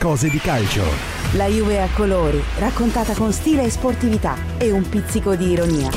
cose di calcio. La Juve a colori, raccontata con stile e sportività e un pizzico di ironia.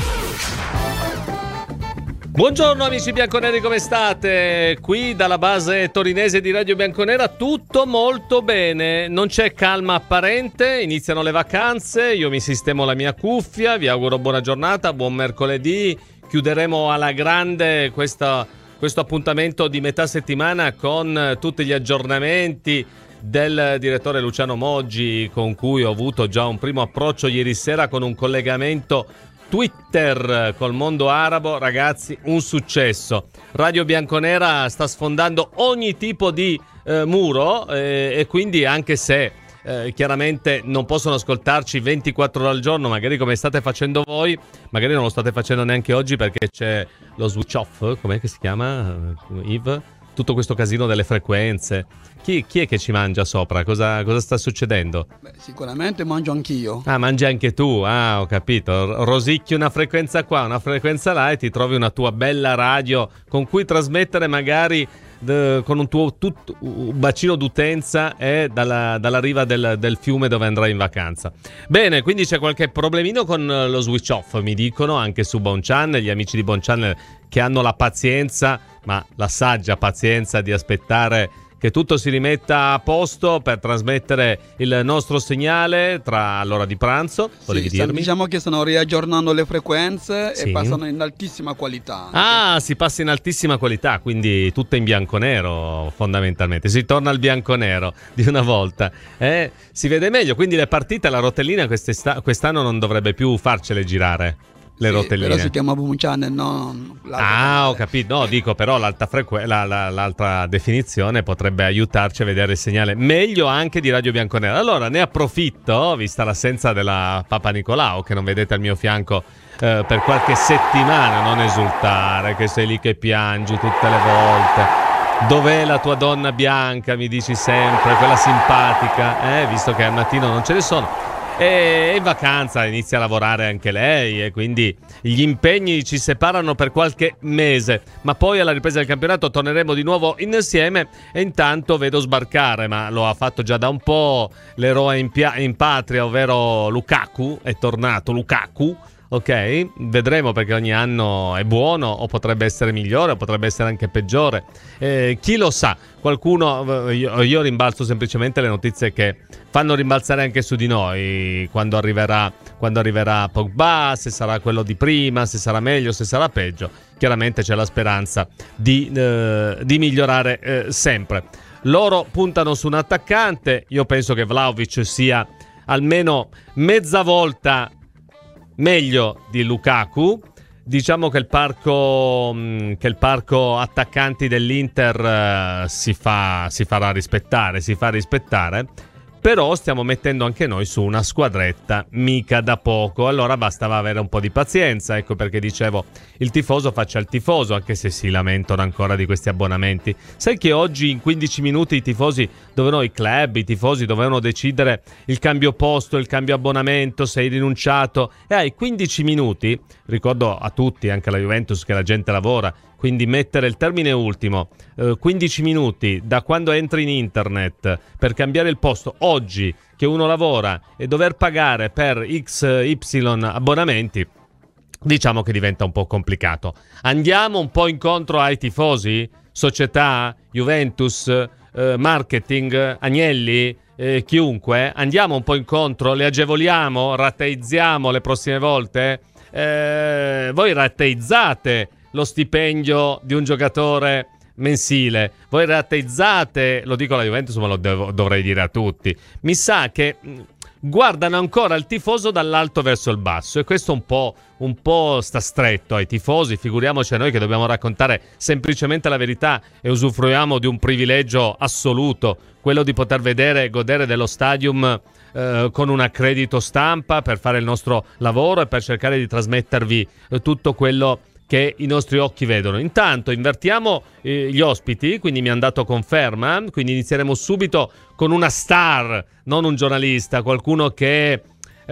Buongiorno amici bianconeri, come state? Qui dalla base torinese di Radio Bianconera tutto molto bene, non c'è calma apparente, iniziano le vacanze, io mi sistemo la mia cuffia, vi auguro buona giornata, buon mercoledì, chiuderemo alla grande questo appuntamento di metà settimana con tutti gli aggiornamenti del direttore Luciano Moggi, con cui ho avuto già un primo approccio ieri sera con un collegamento Twitter col mondo arabo. Ragazzi, un successo. Radio Bianconera sta sfondando ogni tipo di muro e quindi, anche se chiaramente non possono ascoltarci 24 ore al giorno, magari come state facendo voi, magari non lo state facendo neanche oggi perché c'è lo switch off, com'è che si chiama, Yves? Tutto questo casino delle frequenze. Chi è che ci mangia sopra? Cosa sta succedendo? Beh, sicuramente mangio anch'io. Ah, mangi anche tu? Ah, ho capito. Rosicchi una frequenza qua, una frequenza là e ti trovi una tua bella radio con cui trasmettere magari con un tuo un bacino d'utenza dalla riva del fiume dove andrai in vacanza. Bene, quindi c'è qualche problemino con lo switch off, mi dicono, anche su Bon Channel, gli amici di Bon Channel che hanno la pazienza, ma la saggia pazienza di aspettare che tutto si rimetta a posto per trasmettere il nostro segnale tra l'ora di pranzo. Volevi dirmi? Diciamo che stanno riaggiornando le frequenze sì. E passano in altissima qualità. Ah, si passa in altissima qualità, quindi tutto in bianco-nero fondamentalmente. Si torna al bianco-nero di una volta. Si vede meglio, quindi le partite, la rotellina quest'anno non dovrebbe più farcele girare. Le rotelline. Però si chiama Boom Channel, no? Ho capito. No, dico però l'altra definizione potrebbe aiutarci a vedere il segnale meglio anche di Radio Bianconera. Allora ne approfitto, vista l'assenza della Papa Nicolao, che non vedete al mio fianco per qualche settimana. Non esultare, che sei lì che piangi tutte le volte. Dov'è la tua donna bianca, mi dici sempre, quella simpatica, visto che al mattino non ce ne sono. E in vacanza inizia a lavorare anche lei e quindi gli impegni ci separano per qualche mese, ma poi alla ripresa del campionato torneremo di nuovo insieme. E intanto vedo sbarcare, ma lo ha fatto già da un po', l'eroe in patria, ovvero Lukaku. È tornato Lukaku. Ok, vedremo, perché ogni anno è buono, o potrebbe essere migliore, o potrebbe essere anche peggiore. Chi lo sa? Qualcuno, io rimbalzo semplicemente le notizie che fanno rimbalzare anche su di noi. Quando arriverà Pogba, se sarà quello di prima, se sarà meglio, se sarà peggio. Chiaramente c'è la speranza di migliorare sempre. Loro puntano su un attaccante. Io penso che Vlahovic sia almeno mezza volta meglio di Lukaku. Diciamo che il parco attaccanti dell'Inter si fa rispettare, però stiamo mettendo anche noi su una squadretta mica da poco. Allora bastava avere un po' di pazienza, ecco perché dicevo il tifoso faccia il tifoso, anche se si lamentano ancora di questi abbonamenti. Sai che oggi in 15 minuti i tifosi i tifosi dovevano decidere il cambio posto, il cambio abbonamento, se hai rinunciato, e hai 15 minuti, ricordo a tutti, anche alla Juventus, che la gente lavora, quindi mettere il termine ultimo, 15 minuti da quando entri in internet per cambiare il posto, oggi che uno lavora, e dover pagare per XY abbonamenti, diciamo che diventa un po' complicato. Andiamo un po' incontro ai tifosi, società, Juventus, marketing, Agnelli, chiunque, andiamo un po' incontro, le agevoliamo, rateizziamo le prossime volte. Voi rateizzate lo stipendio di un giocatore mensile, voi rateizzate, lo dico alla Juventus ma lo dovrei dire a tutti, mi sa che guardano ancora il tifoso dall'alto verso il basso, e questo un po' sta stretto ai tifosi. Figuriamoci a noi che dobbiamo raccontare semplicemente la verità e usufruiamo di un privilegio assoluto, quello di poter vedere e godere dello stadium con un accredito stampa per fare il nostro lavoro e per cercare di trasmettervi tutto quello che i nostri occhi vedono. Intanto invertiamo gli ospiti, quindi mi hanno dato conferma, quindi inizieremo subito con una star, non un giornalista, qualcuno che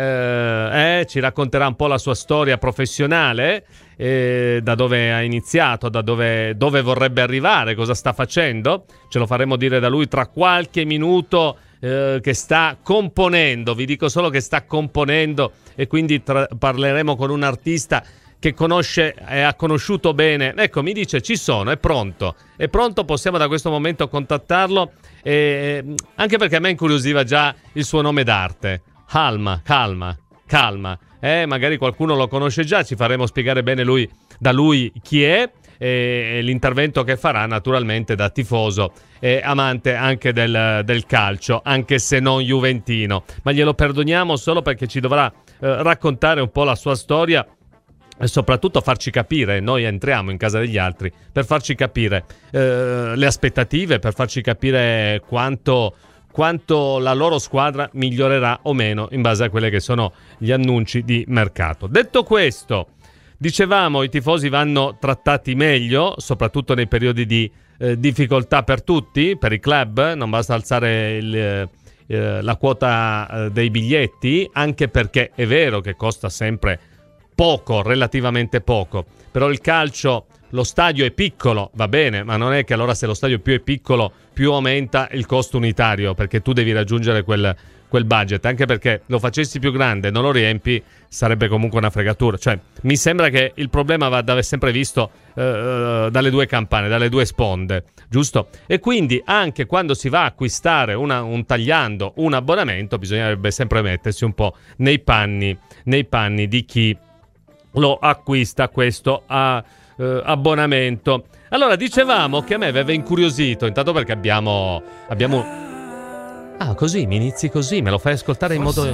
ci racconterà un po' la sua storia professionale, da dove ha iniziato, da dove vorrebbe arrivare, cosa sta facendo. Ce lo faremo dire da lui tra qualche minuto, che sta componendo, vi dico solo che sta componendo, e quindi parleremo con un artista che conosce e ha conosciuto bene. Ecco, mi dice ci sono, è pronto, possiamo da questo momento contattarlo, anche perché a me incuriosiva già il suo nome d'arte, Calma. Magari qualcuno lo conosce già, ci faremo spiegare bene da lui chi è, e l'intervento che farà naturalmente da tifoso e amante anche del calcio, anche se non juventino, ma glielo perdoniamo solo perché ci dovrà raccontare un po' la sua storia e soprattutto farci capire. Noi entriamo in casa degli altri per farci capire le aspettative, per farci capire quanto la loro squadra migliorerà o meno in base a quelli che sono gli annunci di mercato. Detto questo, dicevamo, i tifosi vanno trattati meglio, soprattutto nei periodi di difficoltà per tutti, per i club. Non basta alzare la quota dei biglietti, anche perché è vero che costa sempre poco, relativamente poco, però il calcio, lo stadio è piccolo, va bene, ma non è che allora se lo stadio più è piccolo più aumenta il costo unitario, perché tu devi raggiungere quel budget, anche perché lo facessi più grande, non lo riempi, sarebbe comunque una fregatura. Cioè, mi sembra che il problema va sempre visto dalle due campane, dalle due sponde, giusto? E quindi anche quando si va a acquistare tagliando un abbonamento, bisognerebbe sempre mettersi un po' nei panni di chi lo acquista questo abbonamento. Allora, dicevamo che a me aveva incuriosito, intanto perché abbiamo così, mi inizi così, me lo fai ascoltare in modo...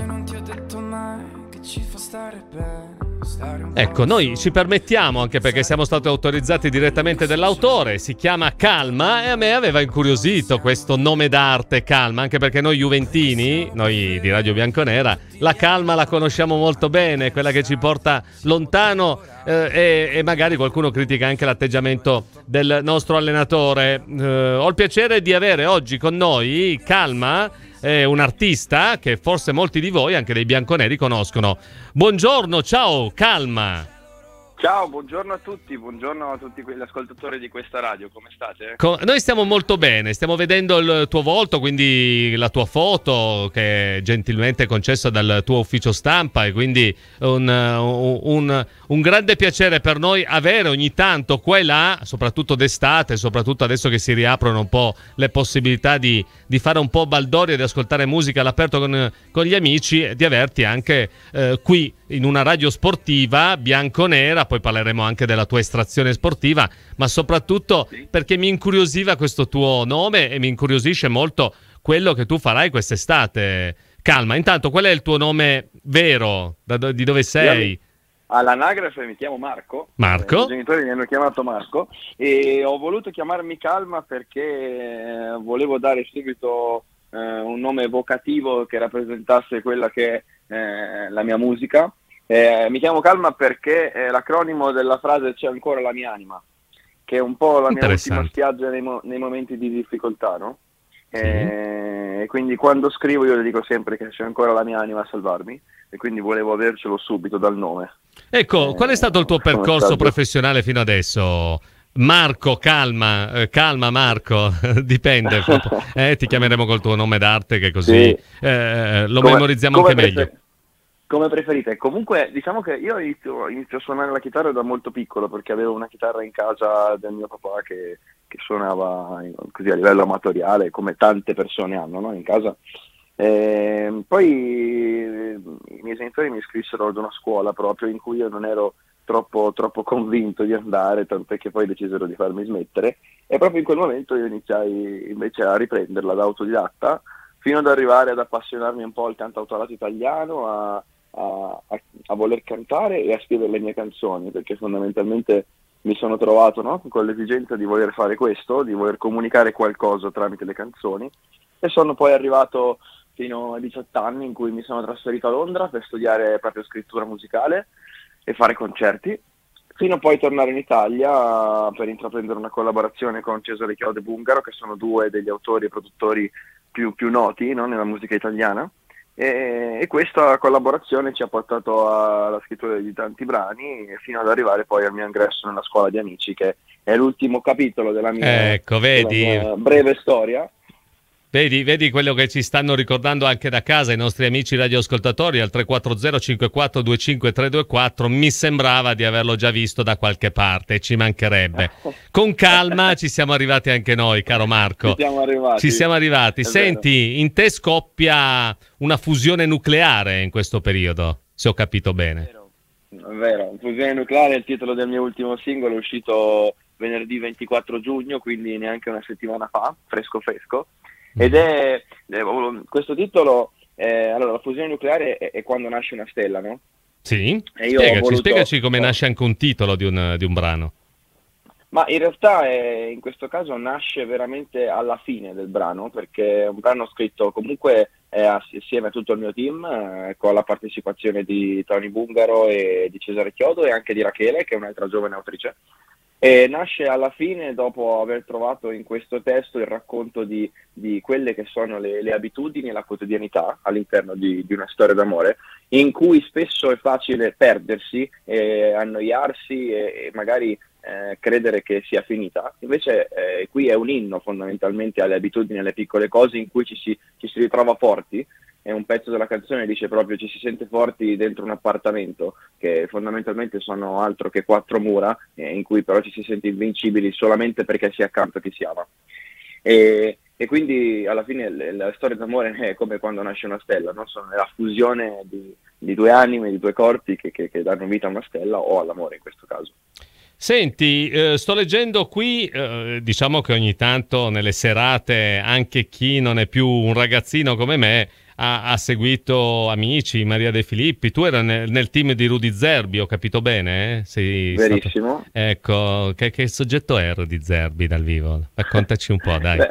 Ecco, noi ci permettiamo, anche perché siamo stati autorizzati direttamente dall'autore, si chiama Calma, e a me aveva incuriosito questo nome d'arte, Calma, anche perché noi juventini, noi di Radio Bianconera, la calma la conosciamo molto bene, quella che ci porta lontano, e magari qualcuno critica anche l'atteggiamento del nostro allenatore. Ho il piacere di avere oggi con noi Calma, un artista che forse molti di voi, anche dei bianconeri, conoscono. Buongiorno, ciao Calma. Ciao, buongiorno a tutti quegli ascoltatori di questa radio, come state? Noi stiamo molto bene, stiamo vedendo il tuo volto, quindi la tua foto che è gentilmente concessa dal tuo ufficio stampa, e quindi un grande piacere per noi avere ogni tanto qua e là, soprattutto d'estate, soprattutto adesso che si riaprono un po' le possibilità di fare un po' baldoria e di ascoltare musica all'aperto con gli amici, di averti anche qui in una radio sportiva bianconera. Poi parleremo anche della tua estrazione sportiva, ma soprattutto perché mi incuriosiva questo tuo nome e mi incuriosisce molto quello che tu farai quest'estate. Calma, intanto qual è il tuo nome vero? Di dove sei? All'anagrafe mi chiamo Marco. I genitori mi hanno chiamato Marco e ho voluto chiamarmi Calma perché volevo dare subito un nome evocativo che rappresentasse quella che è la mia musica. Mi chiamo Calma perché è l'acronimo della frase "c'è ancora la mia anima", che è un po' la mia ultima spiaggia nei momenti di difficoltà, no? Sì. E quindi quando scrivo io le dico sempre che c'è ancora la mia anima a salvarmi, e quindi volevo avercelo subito dal nome. Ecco, qual è stato il tuo percorso professionale fino adesso? Marco, Calma Marco, dipende, ti chiameremo col tuo nome d'arte, che così lo memorizziamo anche meglio. Come preferite. Comunque diciamo che io inizio a suonare la chitarra da molto piccolo, perché avevo una chitarra in casa del mio papà che suonava così a livello amatoriale, come tante persone hanno, no? In casa. Poi i miei genitori mi iscrissero ad una scuola proprio in cui io non ero troppo convinto di andare, tant'è che poi decisero di farmi smettere, e proprio in quel momento io iniziai invece a riprenderla da autodidatta, fino ad arrivare ad appassionarmi un po' al cantautorato italiano, a voler cantare e a scrivere le mie canzoni, perché fondamentalmente mi sono trovato, no, con l'esigenza di voler fare questo, di voler comunicare qualcosa tramite le canzoni, e sono poi arrivato fino a 18 anni in cui mi sono trasferito a Londra per studiare proprio scrittura musicale e fare concerti, fino a poi tornare in Italia per intraprendere una collaborazione con Cesare Chiode Bungaro, che sono due degli autori e produttori più noti, no, nella musica italiana, e questa collaborazione ci ha portato alla scrittura di tanti brani, fino ad arrivare poi al mio ingresso nella scuola di amici, che è l'ultimo capitolo della mia, della mia breve storia. Vedi quello che ci stanno ricordando anche da casa i nostri amici radioascoltatori al 340 54 25 324. Mi sembrava di averlo già visto da qualche parte, ci mancherebbe. Con calma ci siamo arrivati anche noi, caro Marco. Ci siamo arrivati. Senti, in te scoppia una fusione nucleare in questo periodo, se ho capito bene. È vero. Fusione nucleare è il titolo del mio ultimo singolo, uscito venerdì 24 giugno, quindi neanche una settimana fa, fresco. Ed è questo titolo, allora la fusione nucleare è quando nasce una stella, no? Sì, e io spiegaci come nasce anche un titolo di un brano. Ma in realtà in questo caso nasce veramente alla fine del brano, perché è un brano scritto comunque assieme a tutto il mio team, con la partecipazione di Tony Bungaro e di Cesare Chiodo e anche di Rachele, che è un'altra giovane autrice. E nasce alla fine dopo aver trovato in questo testo il racconto di quelle che sono le abitudini e la quotidianità all'interno di una storia d'amore, in cui spesso è facile perdersi, annoiarsi e magari credere che sia finita. Invece qui è un inno fondamentalmente alle abitudini, alle piccole cose in cui ci si ritrova forti. È un pezzo della canzone, dice proprio ci si sente forti dentro un appartamento, che fondamentalmente sono altro che 4 mura, in cui però ci si sente invincibili solamente perché si è accanto a chi si ama. E quindi alla fine la storia d'amore è come quando nasce una stella, no? Sono la fusione di due anime, di due corpi che danno vita a una stella o all'amore in questo caso. Senti, sto leggendo qui, diciamo che ogni tanto nelle serate anche chi non è più un ragazzino come me ha seguito Amici, Maria De Filippi. Tu eri nel team di Rudy Zerbi, ho capito bene? Verissimo. Ecco, che soggetto è Rudy Zerbi dal vivo? Raccontaci un po', dai.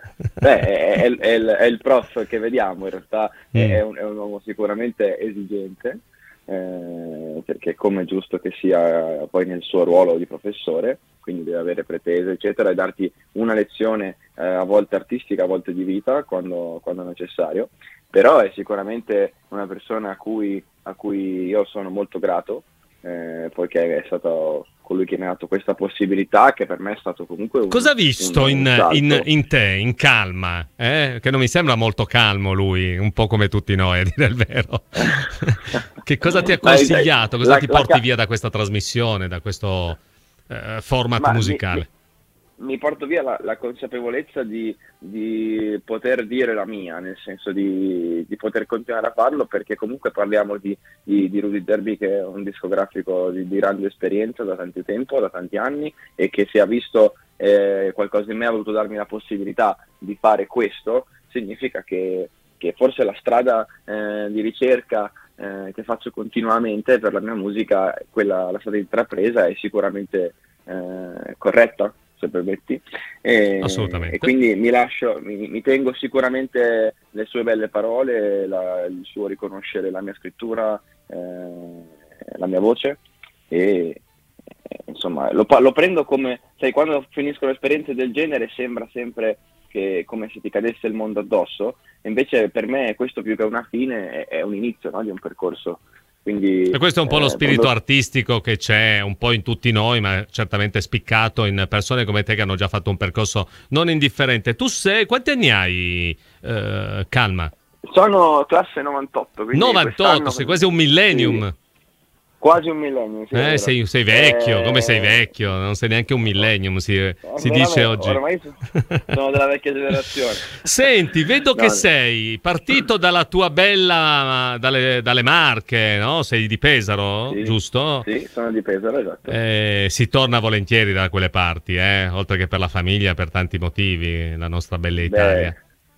È il prof che vediamo, in realtà è un uomo sicuramente esigente, perché come è giusto che sia poi nel suo ruolo di professore, quindi deve avere pretese eccetera e darti una lezione a volte artistica, a volte di vita quando è necessario, però è sicuramente una persona a cui io sono molto grato, poiché è stato colui che mi ha dato questa possibilità, che per me è stato comunque cosa ha visto in te, in Calma? Che non mi sembra molto calmo lui, un po' come tutti noi, a dire il vero. Che cosa ti ha consigliato? Cosa ti porti via da questa trasmissione, da questo format musicale? Mi porto via la consapevolezza di poter dire la mia, nel senso di poter continuare a farlo, perché comunque parliamo di Rudy Zerbi, che è un discografico di grande esperienza da tanto tempo, da tanti anni, e che se ha visto qualcosa in me ha voluto darmi la possibilità di fare questo. Significa che forse la strada di ricerca che faccio continuamente per la mia musica, la strada intrapresa è sicuramente corretta, se permetti, assolutamente. E quindi mi tengo sicuramente le sue belle parole, il suo riconoscere la mia scrittura, la mia voce, e insomma lo prendo come, sai, quando finiscono esperienze del genere sembra sempre che come se ti cadesse il mondo addosso, invece per me questo più che una fine è un inizio, no, di un percorso. Quindi, e questo è un po' lo spirito artistico che c'è un po' in tutti noi, ma certamente spiccato in persone come te che hanno già fatto un percorso non indifferente. Tu quanti anni hai, Calma? Sono classe 98. 98, sei quasi un millennium. Sì. Quasi un millennio. Sì, sei vecchio, come sei vecchio? Non sei neanche un millennium, si dice oggi. Ormai sono della vecchia generazione. Senti, vedo che sei partito dalla tua bella, dalle Marche, no? Sei di Pesaro, sì, giusto? Sì, sono di Pesaro, esatto. Si torna volentieri da quelle parti, oltre che per la famiglia, per tanti motivi, la nostra bella Italia.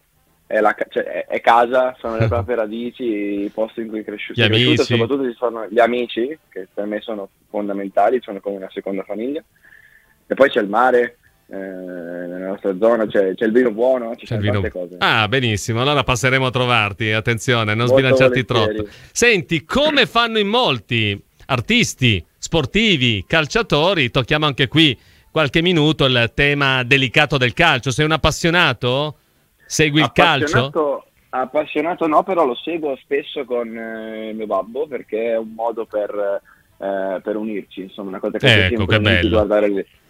È casa, sono le proprie radici, i posti in cui cresciuto, soprattutto ci sono gli amici, che per me sono fondamentali, sono come una seconda famiglia, e poi c'è il mare, nella nostra zona c'è il vino buono, ci sono tante cose. Ah, benissimo, allora passeremo a trovarti, attenzione, non sbilanciarti troppo. Senti, come fanno in molti artisti, sportivi, calciatori, tocchiamo anche qui qualche minuto il tema delicato del calcio. Sei un appassionato? Segui il calcio? Appassionato no, però lo seguo spesso con il mio babbo, perché è un modo per unirci, insomma, una cosa che ecco, che bello.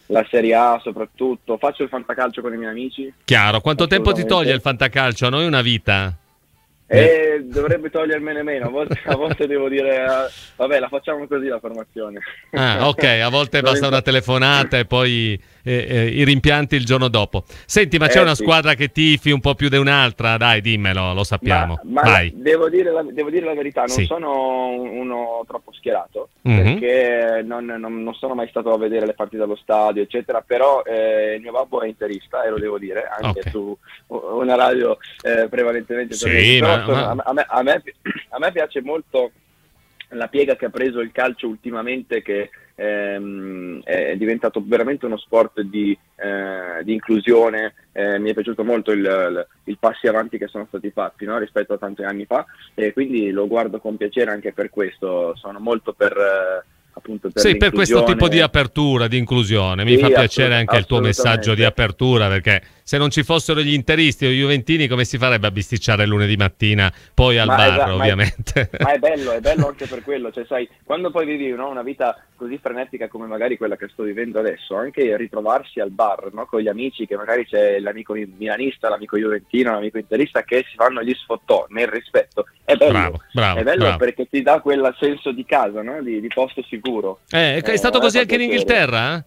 la Serie A soprattutto, faccio il fantacalcio con i miei amici. Chiaro, quanto tempo ti toglie il fantacalcio? A noi una vita. Dovrebbe togliermene meno, a volte devo dire vabbè, la facciamo così la formazione. Ok, a volte basta una telefonata e poi i rimpianti il giorno dopo. Senti, ma c'è una squadra che tifi un po' più di un'altra? Dai, dimmelo, lo sappiamo. Ma Vai. devo dire la verità, non sono uno troppo schierato, perché non sono mai stato a vedere le partite allo stadio, eccetera, però il mio babbo è interista e lo devo dire, anche su una radio prevalentemente. Sì, a me piace molto la piega che ha preso il calcio ultimamente, che è diventato veramente uno sport di inclusione. Mi è piaciuto molto il passi avanti che sono stati fatti, no? Rispetto a tanti anni fa, e quindi lo guardo con piacere anche per questo. Sono molto per per questo tipo di apertura, di inclusione. Mi fa piacere anche il tuo messaggio di apertura, perché se non ci fossero gli interisti o gli juventini, come si farebbe a bisticciare lunedì mattina poi al bar, ovviamente? Ma è bello anche per quello, cioè sai, quando poi vivi, no, una vita così frenetica come magari quella che sto vivendo adesso, anche ritrovarsi al bar, no, con gli amici, che magari c'è l'amico milanista, l'amico juventino, l'amico interista, che si fanno gli sfottò nel rispetto, è bello. Bravo. Perché ti dà quel senso di casa, no? Di posto sicuro. È stato così anche in Inghilterra?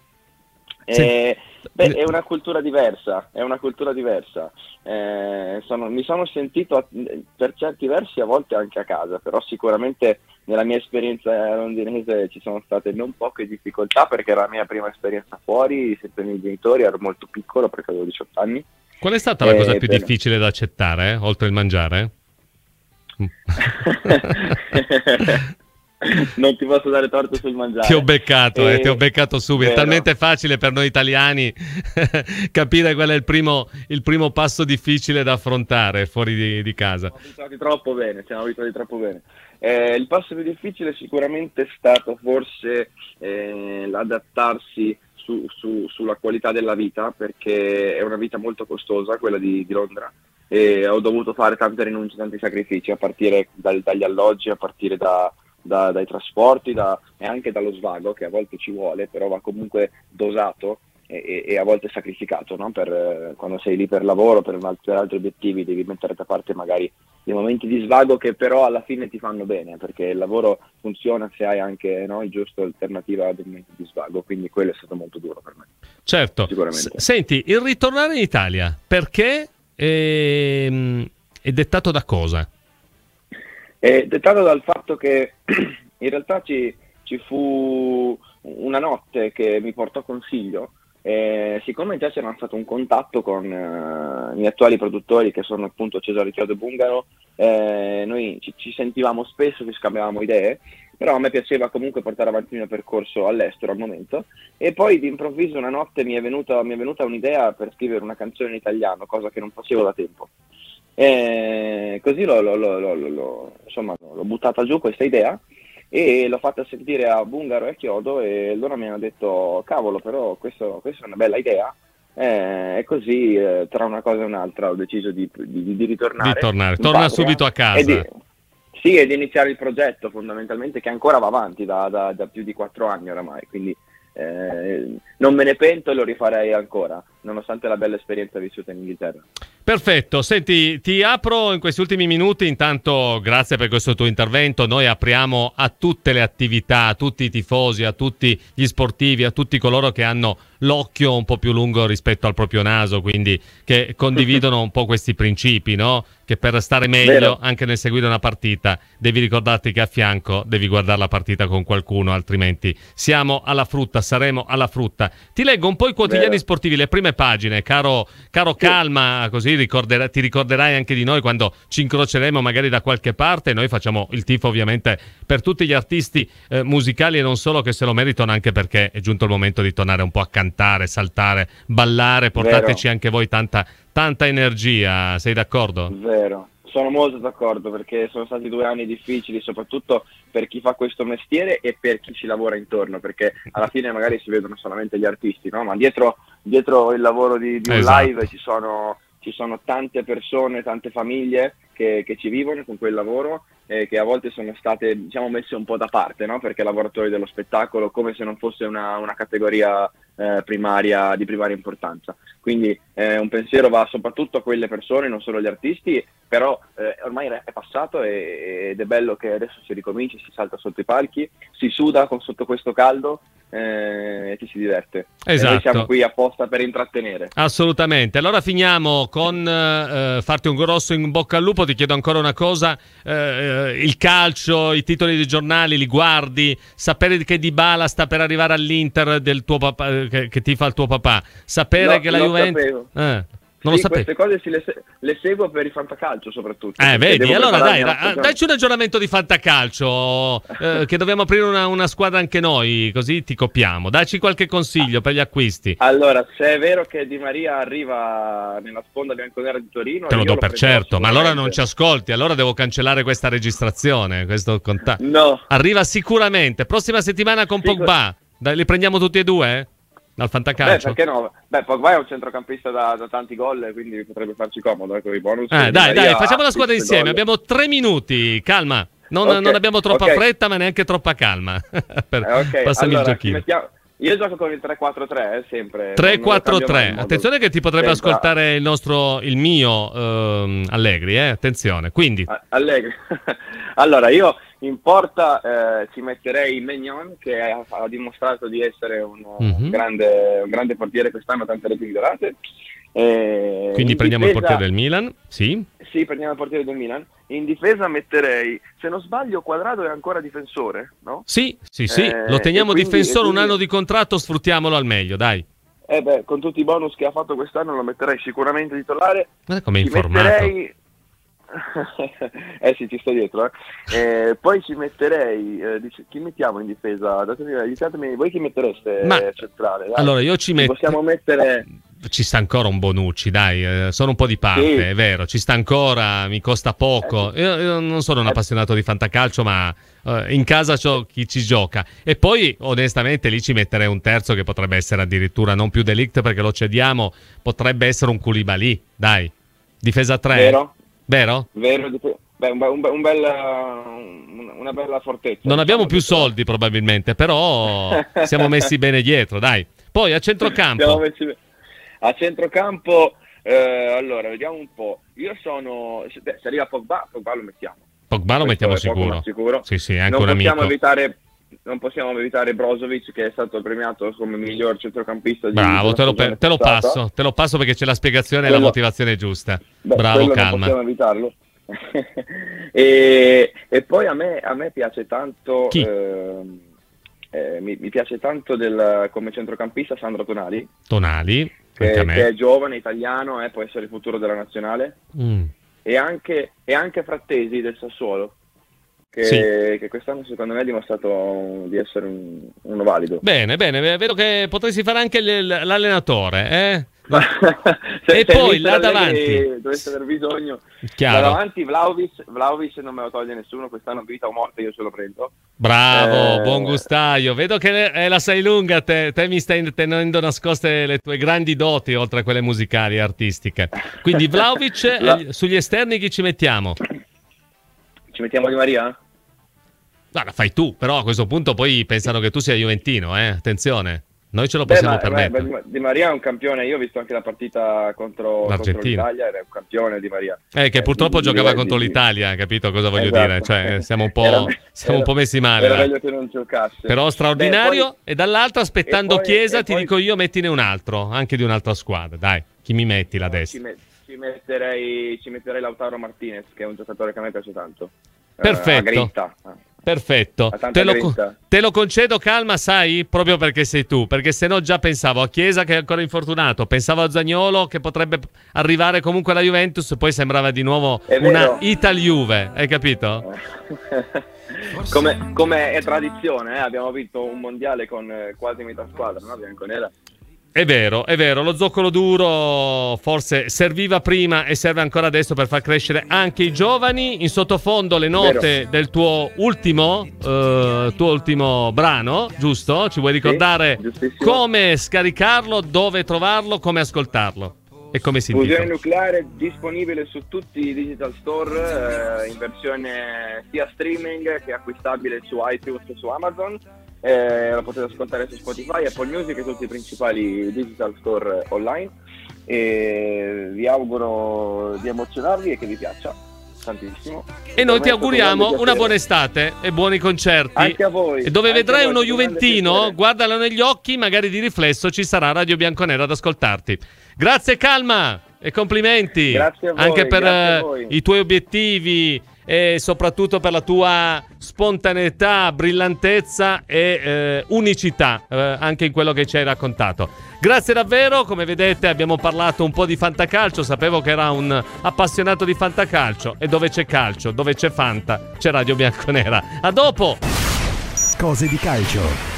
È una cultura diversa, mi sono sentito per certi versi a volte anche a casa, però sicuramente nella mia esperienza londinese ci sono state non poche difficoltà, perché era la mia prima esperienza fuori, senza i miei genitori, ero molto piccolo perché avevo 18 anni. Qual è stata la cosa più difficile da accettare, oltre il mangiare? Non ti posso dare torto sul mangiare. Ti ho beccato subito. È talmente facile per noi italiani capire qual è il primo passo difficile da affrontare fuori di casa. Siamo abituati troppo bene. Il passo più difficile sicuramente è stato forse l'adattarsi sulla qualità della vita, perché è una vita molto costosa quella di Londra, e ho dovuto fare tante rinunce, tanti sacrifici, a partire dagli alloggi, a partire dai trasporti e anche dallo svago, che a volte ci vuole, però va comunque dosato e a volte sacrificato, no? Quando sei lì per lavoro, per altri obiettivi, devi mettere da parte magari dei momenti di svago che però alla fine ti fanno bene, perché il lavoro funziona se hai anche, no, il giusto alternativa dei momenti di svago, quindi quello è stato molto duro per me. Certo. Sicuramente. Senti, il ritornare in Italia, perché è dettato da cosa? È dettato dal fatto che in realtà ci fu una notte che mi portò consiglio. Siccome già c'era stato un contatto con i miei attuali produttori, che sono appunto Cesare Chiodo e Bungaro, noi ci sentivamo spesso, ci scambiavamo idee, però a me piaceva comunque portare avanti il mio percorso all'estero al momento, e poi d'improvviso una notte mi è venuta un'idea per scrivere una canzone in italiano, cosa che non facevo da tempo. Così l'ho buttata giù questa idea e l'ho fatta sentire a Bungaro e a Chiodo, e loro mi hanno detto: cavolo, però questa è una bella idea, e così tra una cosa e un'altra ho deciso di ritornare. Torna subito a casa. E di iniziare il progetto, fondamentalmente, che ancora va avanti da più di 4 anni oramai, quindi non me ne pento e lo rifarei ancora, nonostante la bella esperienza vissuta in Inghilterra. Perfetto, senti, ti apro in questi ultimi minuti, intanto grazie per questo tuo intervento. Noi apriamo a tutte le attività, a tutti i tifosi, a tutti gli sportivi, a tutti coloro che hanno l'occhio un po' più lungo rispetto al proprio naso, quindi che condividono un po' questi principi, no? Che per stare meglio anche nel seguire una partita devi ricordarti che a fianco devi guardare la partita con qualcuno, altrimenti saremo alla frutta. Ti leggo un po' i quotidiani sportivi, le prime pagine, caro Calma, così ti ricorderai anche di noi quando ci incroceremo magari da qualche parte. Noi facciamo il tifo ovviamente per tutti gli artisti musicali e non solo, che se lo meritano, anche perché è giunto il momento di tornare un po' a cantare, saltare, ballare. Portateci anche voi tanta energia, sei d'accordo? Vero, sono molto d'accordo, perché sono stati 2 anni difficili, soprattutto per chi fa questo mestiere e per chi ci lavora intorno, perché alla fine magari si vedono solamente gli artisti, no? Ma dietro il lavoro di un live ci sono ci sono tante persone, tante famiglie che ci vivono con quel lavoro, che a volte sono state, diciamo, messe un po' da parte, no? Perché lavoratori dello spettacolo, come se non fosse una categoria primaria, di primaria importanza. Quindi un pensiero va soprattutto a quelle persone, non solo agli artisti, però ormai è passato ed è bello che adesso si ricominci, si salta sotto i palchi, si suda sotto questo caldo e ci si diverte. Esatto. E noi siamo qui apposta per intrattenere. Assolutamente. Allora finiamo con farti un grosso in bocca al lupo. Ti chiedo ancora una cosa: il calcio, i titoli dei giornali li guardi? Sapere che Dybala sta per arrivare all'Inter del tuo papà, che tifa il tuo papà, sapere che la Juventus non sì, lo sapevo. Queste cose le seguo per il fantacalcio soprattutto. Vedi, allora dacci un aggiornamento di fantacalcio, che dobbiamo aprire una squadra anche noi, così ti copiamo. Dacci qualche consiglio per gli acquisti. Allora, se è vero che Di Maria arriva nella sponda bianconera di Torino, te lo do per certo, ma allora non ci ascolti, allora devo cancellare questa registrazione, questo contatto. No. Arriva sicuramente, prossima settimana con Pogba. Li prendiamo tutti e due? Dal fantacalcio? Perché no? Pogba è un centrocampista da tanti gol, quindi potrebbe farci comodo con i bonus. Dai, facciamo la squadra insieme. Gol. Abbiamo 3 minuti, calma. Non abbiamo troppa fretta, ma neanche troppa calma. Passami il giochino. Io gioco con il 3-4-3, sempre. 3-4-3. Attenzione che ti potrebbe ascoltare il mio Allegri, attenzione. Quindi Allegri. Allora, io in porta ci metterei Maignan, che ha dimostrato di essere un grande portiere quest'anno, tante reti migliorate. Quindi prendiamo il portiere del Milan? Sì, prendiamo il portiere del Milan. In difesa metterei, se non sbaglio, Quadrado è ancora difensore, no? Sì, lo teniamo difensore, un anno di contratto, sfruttiamolo al meglio, dai. Con tutti i bonus che ha fatto quest'anno lo metterei sicuramente titolare. Guarda come è informato. Sì, ci sto dietro. Poi ci metterei, chi mettiamo in difesa? Ditemi voi chi mettereste centrale. Dai. Allora io ci metto. Possiamo mettere. Ci sta ancora un Bonucci, dai, sono un po' di parte, sì. È vero, ci sta ancora, mi costa poco. Io non sono un appassionato di fantacalcio, ma in casa c'ho chi ci gioca. E poi, onestamente, lì ci metterei un terzo che potrebbe essere addirittura non più De Ligt, perché lo cediamo, potrebbe essere un Koulibaly, dai. Difesa 3. Vero? Vero? Una bella fortezza. Non abbiamo più soldi probabilmente, però siamo messi bene dietro, dai. Poi a centrocampo. A centrocampo, allora, vediamo un po'. Io sono. Se arriva Pogba lo mettiamo. Pogba lo mettiamo sicuro. Sì, anche un amico. Non possiamo evitare Brozovic, che è stato premiato come miglior centrocampista. Bravo, te lo passo perché c'è la spiegazione e la motivazione giusta. Bravo, calma. Non possiamo evitarlo. e poi a me piace tanto. Chi? Mi piace tanto come centrocampista Sandro Tonali. Che è giovane, italiano, può essere il futuro della nazionale. E anche Frattesi del Sassuolo, che quest'anno secondo me ha dimostrato di essere uno valido. Bene, vedo che potresti fare anche l'allenatore, E poi là davanti dovesse aver bisogno. Chiaro. Da davanti Vlahovic non me lo toglie nessuno, quest'anno vita o morte io ce lo prendo. Bravo, buon gustaio. Vedo che la sai lunga, te mi stai tenendo nascoste le tue grandi doti, oltre a quelle musicali e artistiche. Quindi Vlahovic, sugli esterni chi ci mettiamo? Ci mettiamo Di Maria? Guarda, fai tu, però a questo punto poi pensano che tu sia juventino, attenzione. Noi ce lo possiamo permettere. Di Maria è un campione, io ho visto anche la partita contro l'Italia, era un campione Di Maria. Che purtroppo giocava contro l'Italia, capito cosa voglio dire? Cioè, siamo un po' messi male. Era meglio che non giocasse. Però straordinario, e dall'altro aspettando Chiesa ti dico io mettine un altro, anche di un'altra squadra. Dai, chi mi metti là a destra? Ci metterei Lautaro Martinez, che è un giocatore che a me piace tanto. Perfetto. Perfetto, te lo concedo, calma, sai, proprio perché sei tu, perché se no già pensavo a Chiesa che è ancora infortunato, pensavo a Zaniolo che potrebbe arrivare comunque alla Juventus, poi sembrava di nuovo una Ital-Juve, hai capito? Come è tradizione, abbiamo vinto un mondiale con quasi metà squadra, no? Bianconera. È vero, lo zoccolo duro forse serviva prima e serve ancora adesso per far crescere anche i giovani. In sottofondo le note del tuo ultimo brano, giusto? Ci vuoi ricordare come scaricarlo, dove trovarlo, come ascoltarlo? E come si Fusione intitola? Nucleare, disponibile su tutti i digital store in versione sia streaming che acquistabile su iTunes e su Amazon. Lo potete ascoltare su Spotify, Apple Music e tutti i principali digital store online. E vi auguro di emozionarvi e che vi piaccia tantissimo. E noi ti auguriamo una buona estate e buoni concerti. Anche a voi. E dove Anche vedrai a voi, uno con grande juventino, piacere. guardalo negli occhi, magari di riflesso ci sarà Radio Bianconera ad ascoltarti. Grazie Calma e complimenti. Grazie a voi, anche per grazie a voi. i tuoi obiettivi e soprattutto per la tua spontaneità, brillantezza e unicità anche in quello che ci hai raccontato. Grazie davvero, come vedete abbiamo parlato un po' di fantacalcio, sapevo che era un appassionato di fantacalcio e dove c'è calcio, dove c'è Fanta, c'è Radio Bianconera. A dopo! Cose di calcio.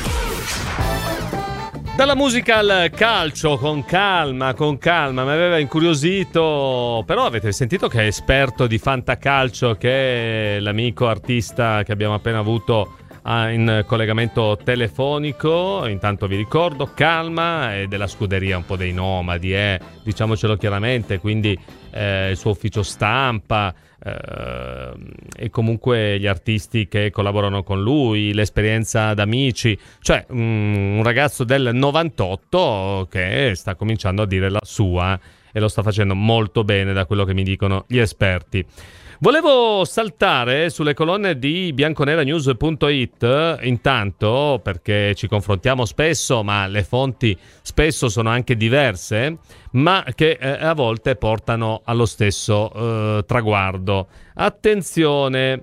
Dalla musica al calcio, con calma, mi aveva incuriosito, però avete sentito che è esperto di fantacalcio, che è l'amico artista che abbiamo appena avuto in collegamento telefonico. Intanto vi ricordo, Calma è della scuderia un po' dei nomadi, diciamocelo chiaramente, quindi il suo ufficio stampa e comunque gli artisti che collaborano con lui, l'esperienza d'amici, cioè un ragazzo del 98 che sta cominciando a dire la sua e lo sta facendo molto bene da quello che mi dicono gli esperti. Volevo saltare sulle colonne di bianconeranews.it intanto, perché ci confrontiamo spesso, ma le fonti spesso sono anche diverse, ma che a volte portano allo stesso traguardo. Attenzione,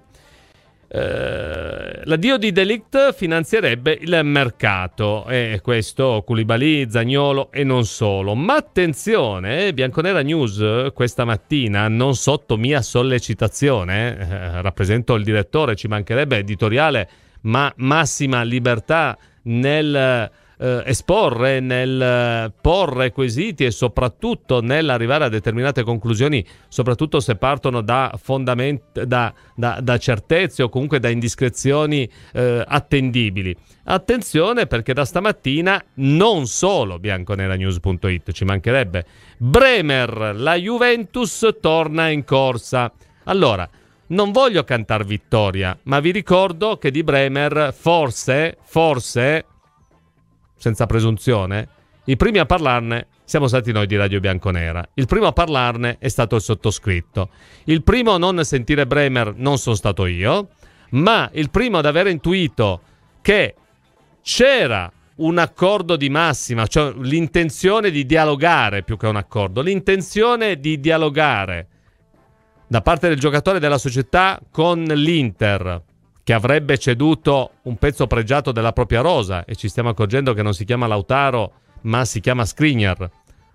l'addio di De Ligt finanzierebbe il mercato, e questo Koulibaly, Zaniolo e non solo. Ma attenzione, Bianconera News questa mattina, non sotto mia sollecitazione, rappresento il direttore, ci mancherebbe, editoriale, ma massima libertà nel esporre, nel porre quesiti e soprattutto nell'arrivare a determinate conclusioni, soprattutto se partono da fondamenti, da certezze o comunque da indiscrezioni attendibili. Attenzione, perché da stamattina non solo bianconeranews.it, ci mancherebbe, Bremer, la Juventus torna in corsa. Allora, non voglio cantar vittoria, ma vi ricordo che di Bremer forse, senza presunzione, i primi a parlarne siamo stati noi di Radio Bianconera. Il primo a parlarne è stato il sottoscritto. Il primo a non sentire Bremer non sono stato io, ma il primo ad aver intuito che c'era un accordo di massima, cioè l'intenzione di dialogare più che un accordo, l'intenzione di dialogare da parte del giocatore e della società con l'Inter, che avrebbe ceduto un pezzo pregiato della propria rosa, e ci stiamo accorgendo che non si chiama Lautaro ma si chiama Skriniar.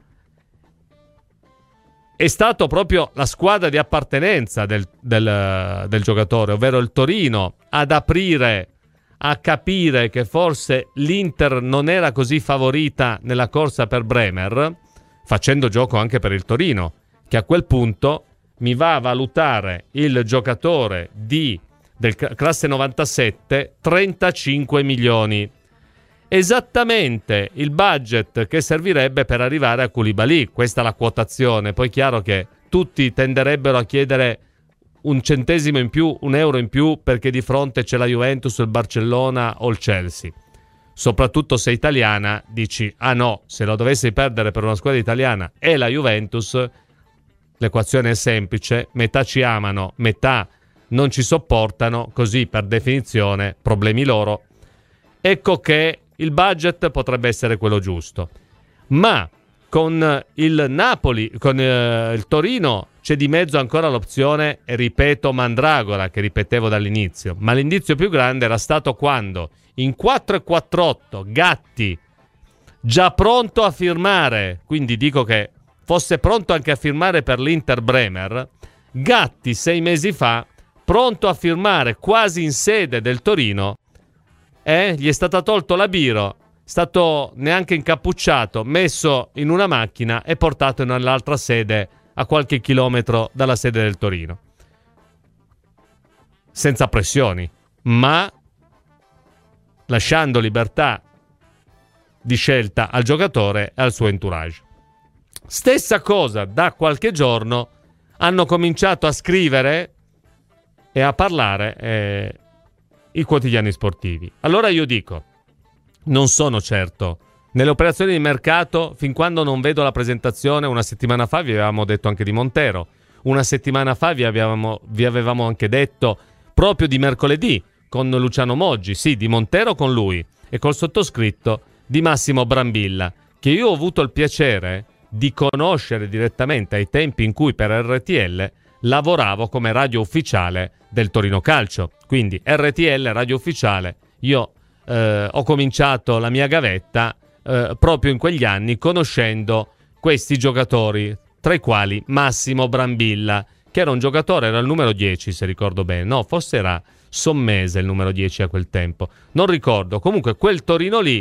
È stato proprio la squadra di appartenenza del giocatore, ovvero il Torino, ad aprire, a capire che forse l'Inter non era così favorita nella corsa per Bremer, facendo gioco anche per il Torino, che a quel punto mi va a valutare il giocatore del classe 97 35 milioni. Esattamente il budget che servirebbe per arrivare a Koulibaly. Questa è la quotazione. Poi è chiaro che tutti tenderebbero a chiedere un centesimo in più, un euro in più, perché di fronte c'è la Juventus, il Barcellona o il Chelsea. Soprattutto se italiana, dici, ah no, se lo dovessi perdere per una squadra italiana e la Juventus, l'equazione è semplice, metà ci amano, metà non ci sopportano, così per definizione problemi loro. Ecco che il budget potrebbe essere quello giusto, ma con il Napoli, con il Torino c'è di mezzo ancora l'opzione, ripeto, Mandragora, che ripetevo dall'inizio, ma l'indizio più grande era stato quando in 4-4-8 Gatti, già pronto a firmare, quindi dico che fosse pronto anche a firmare per l'Inter Bremer, Gatti 6 mesi fa pronto a firmare quasi in sede del Torino, gli è stata tolto la biro, stato neanche incappucciato, messo in una macchina e portato nell'altra sede a qualche chilometro dalla sede del Torino, senza pressioni, ma lasciando libertà di scelta al giocatore e al suo entourage. Stessa cosa, da qualche giorno hanno cominciato a scrivere e a parlare i quotidiani sportivi. Allora io dico, non sono certo. Nelle operazioni di mercato, fin quando non vedo la presentazione, una settimana fa vi avevamo detto anche di Montero, una settimana fa vi avevamo anche detto proprio di mercoledì con Luciano Moggi, sì, di Montero con lui, e col sottoscritto di Massimo Brambilla, che io ho avuto il piacere di conoscere direttamente ai tempi in cui per RTL lavoravo come radio ufficiale del Torino Calcio. Quindi RTL, radio ufficiale, io ho cominciato la mia gavetta proprio in quegli anni conoscendo questi giocatori, tra i quali Massimo Brambilla, che era un giocatore, era il numero 10 se ricordo bene, no, forse era Sommese il numero 10 a quel tempo, non ricordo. Comunque quel Torino lì,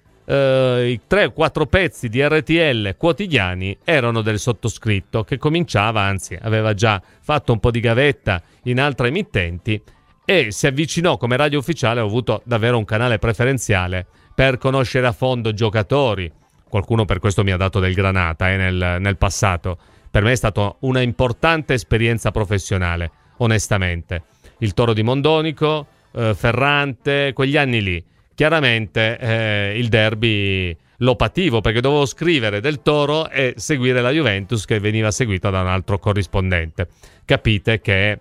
i 3-4 pezzi di RTL quotidiani erano del sottoscritto, che cominciava, anzi aveva già fatto un po' di gavetta in altre emittenti e si avvicinò come radio ufficiale. Ho avuto davvero un canale preferenziale per conoscere a fondo giocatori. Qualcuno per questo mi ha dato del granata nel passato. Per me è stata una importante esperienza professionale, onestamente. Il Toro di Mondonico, Ferrante, quegli anni lì. Chiaramente il derby lo pativo perché dovevo scrivere del Toro e seguire la Juventus che veniva seguita da un altro corrispondente. Capite che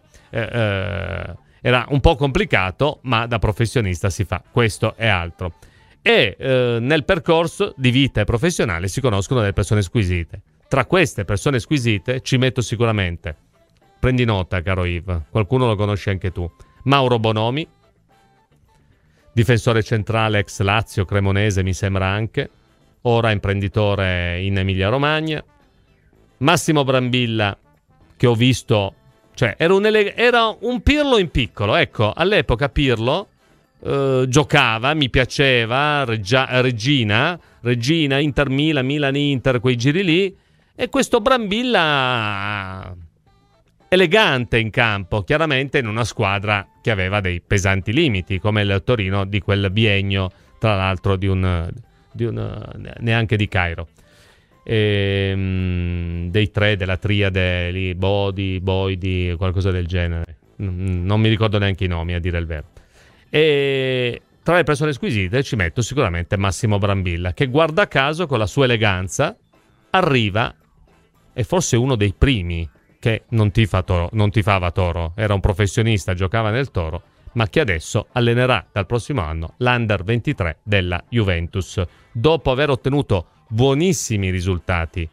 era un po' complicato, ma da professionista si fa. Questo è altro. E nel percorso di vita e professionale si conoscono delle persone squisite. Tra queste persone squisite ci metto sicuramente, prendi nota caro Yves, qualcuno lo conosci anche tu, Mauro Bonomi, difensore centrale ex Lazio, cremonese mi sembra anche, ora imprenditore in Emilia Romagna, Massimo Brambilla, che ho visto, cioè era un Pirlo in piccolo, ecco, all'epoca Pirlo giocava, mi piaceva, Regina, Inter Milan, Milan Inter, quei giri lì, e questo Brambilla elegante in campo, chiaramente in una squadra che aveva dei pesanti limiti, come il Torino di quel biennio, tra l'altro di un neanche di Cairo. Dei tre della triade lì, Boidi, qualcosa del genere. Non mi ricordo neanche i nomi, a dire il vero. E tra le persone squisite ci metto sicuramente Massimo Brambilla, che guarda caso con la sua eleganza arriva, è forse uno dei primi che non tifava Toro, era un professionista, giocava nel Toro, ma che adesso allenerà dal prossimo anno l'Under 23 della Juventus, dopo aver ottenuto buonissimi risultati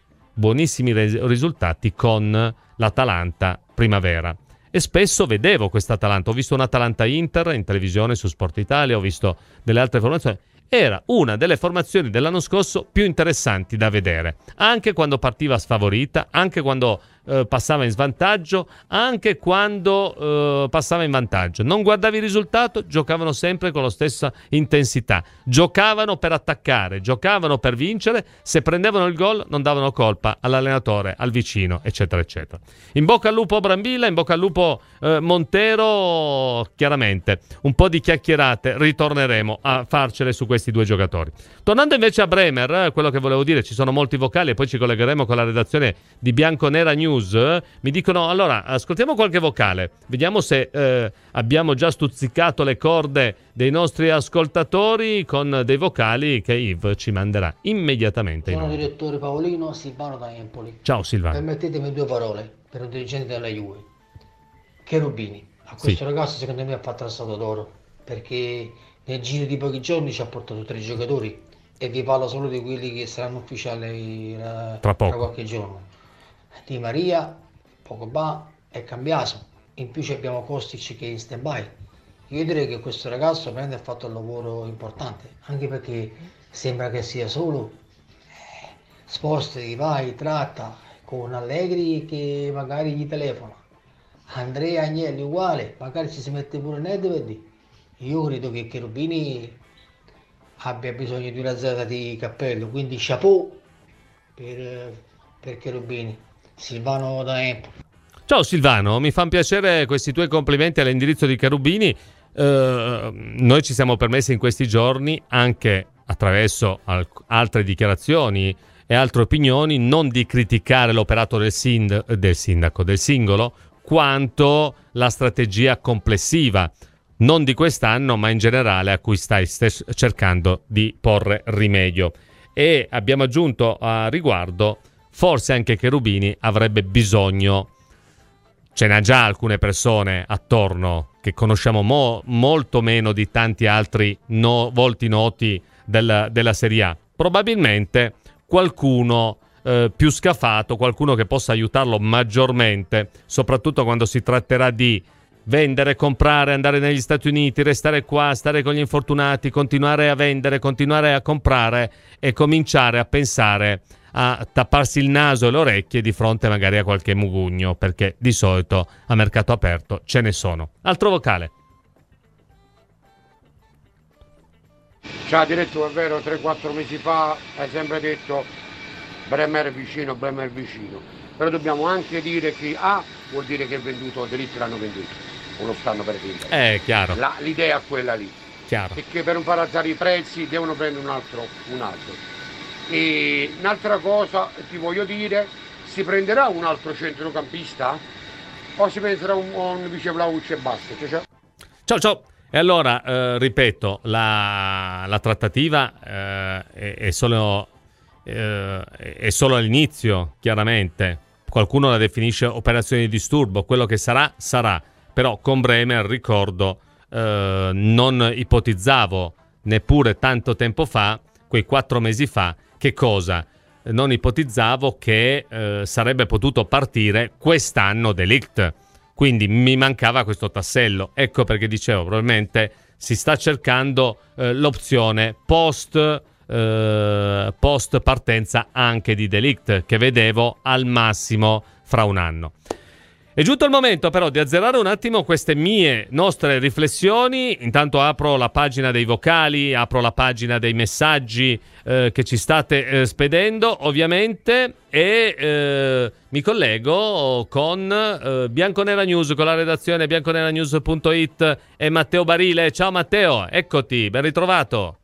con l'Atalanta primavera. E spesso vedevo questa Atalanta, ho visto un Atalanta-Inter in televisione su Sport Italia, ho visto delle altre formazioni. Era una delle formazioni dell'anno scorso più interessanti da vedere, anche quando partiva sfavorita, anche quando passava in svantaggio, anche quando passava in vantaggio. Non guardavi il risultato, giocavano sempre con la stessa intensità, giocavano per attaccare, giocavano per vincere, se prendevano il gol non davano colpa all'allenatore, al vicino, eccetera eccetera. In bocca al lupo Brambilla, in bocca al lupo Montero. Chiaramente un po' di chiacchierate ritorneremo a farcele su questi due giocatori. Tornando invece a Bremer, quello che volevo dire, ci sono molti vocali e poi ci collegheremo con la redazione di Bianconera News. Mi dicono, allora ascoltiamo qualche vocale, vediamo se abbiamo già stuzzicato le corde dei nostri ascoltatori con dei vocali che Yves ci manderà immediatamente. Sono direttore Paolino, Silvano da Empoli. Ciao Silvano. Permettetemi due parole per un dirigente della Juve. Cherubini, a questo ragazzo secondo me ha fatto la strada d'oro, perché nel giro di pochi giorni ci ha portato 3 giocatori e vi parlo solo di quelli che saranno ufficiali tra qualche giorno. Di Maria, Pogba e Cambiaso. In più abbiamo Kostic che è in stand-by. Io direi che questo ragazzo ha fatto un lavoro importante, anche perché sembra che sia solo sposti, vai, tratta, con Allegri che magari gli telefona, Andrea Agnelli uguale, magari ci si mette pure Nedved. Io credo che Cherubini abbia bisogno di una zeta di cappello, quindi chapeau per Cherubini. Silvano da Empoli. Ciao Silvano, mi fanno piacere questi tuoi complimenti all'indirizzo di Cherubini. Noi ci siamo permessi in questi giorni, anche attraverso altre dichiarazioni e altre opinioni, non di criticare l'operato del singolo, quanto la strategia complessiva, non di quest'anno ma in generale, a cui stai cercando di porre rimedio. E abbiamo aggiunto a riguardo, forse anche Cherubini avrebbe bisogno, ce n'ha già alcune persone attorno che conosciamo molto meno di tanti altri volti noti della Serie A, probabilmente qualcuno più scafato, qualcuno che possa aiutarlo maggiormente, soprattutto quando si tratterà di vendere, comprare, andare negli Stati Uniti, restare qua, stare con gli infortunati, continuare a vendere, continuare a comprare e cominciare a pensare a tapparsi il naso e le orecchie di fronte magari a qualche mugugno, perché di solito a mercato aperto ce ne sono. Altro vocale. Ciao direttore, è vero, 3-4 mesi fa hai sempre detto Bremer vicino, però dobbiamo anche che vuol dire che venduto De Ligt, l'hanno venduto, o lo stanno per vendere. Chiaro. L'idea è quella lì, chiaro. Perché per non far alzare i prezzi devono prendere un altro. E un'altra cosa ti voglio dire, si prenderà un altro centrocampista o si penserà un Vice Vlahovic e basta? Ciao. E allora, ripeto, la trattativa è solo all'inizio, chiaramente. Qualcuno la definisce operazione di disturbo, quello che sarà. Però con Bremer, ricordo, non ipotizzavo neppure tanto tempo fa, quei 4 mesi fa, che cosa? Non ipotizzavo che sarebbe potuto partire quest'anno De Ligt. Quindi mi mancava questo tassello. Ecco perché dicevo, probabilmente si sta cercando l'opzione post partenza anche di De Ligt, che vedevo al massimo fra un anno. È giunto il momento però di azzerare un attimo queste nostre riflessioni. Intanto apro la pagina dei vocali, apro la pagina dei messaggi che ci state spedendo, ovviamente, e mi collego con Bianconera News, con la redazione bianconeranews.it e Matteo Barile. Ciao Matteo, eccoti, ben ritrovato.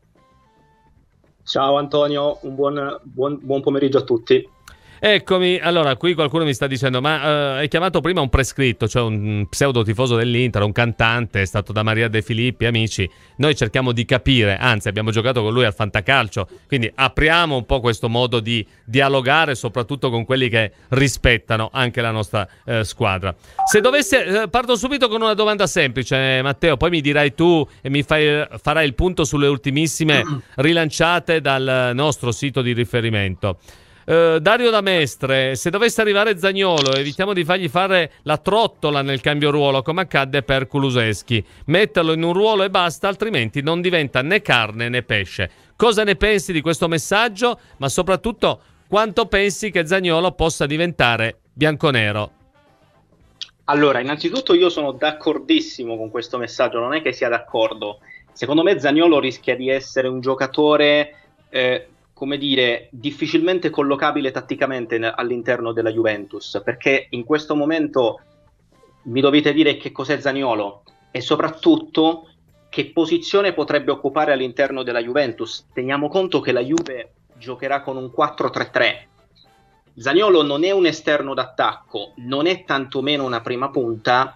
Ciao Antonio, un buon pomeriggio a tutti. Eccomi, allora qui qualcuno mi sta dicendo ma hai chiamato prima un prescritto, cioè un pseudo tifoso dell'Inter, un cantante, è stato da Maria De Filippi, amici. Noi cerchiamo di capire, anzi abbiamo giocato con lui al fantacalcio, quindi apriamo un po' questo modo di dialogare, soprattutto con quelli che rispettano anche la nostra squadra. Se dovesse, parto subito con una domanda semplice, Matteo, poi mi dirai tu e mi farai il punto sulle ultimissime rilanciate dal nostro sito di riferimento. Dario da Mestre, se dovesse arrivare Zaniolo, evitiamo di fargli fare la trottola nel cambio ruolo come accadde per Kulusevski. Metterlo in un ruolo e basta, altrimenti non diventa né carne né pesce. Cosa ne pensi di questo messaggio? Ma soprattutto, quanto pensi che Zaniolo possa diventare bianconero? Allora, innanzitutto io sono d'accordissimo con questo messaggio, non è che sia d'accordo. Secondo me Zaniolo rischia di essere un giocatore come dire, difficilmente collocabile tatticamente all'interno della Juventus, perché in questo momento mi dovete dire che cos'è Zaniolo e soprattutto che posizione potrebbe occupare all'interno della Juventus. Teniamo conto che la Juve giocherà con un 4-3-3. Zaniolo non è un esterno d'attacco, non è tantomeno una prima punta,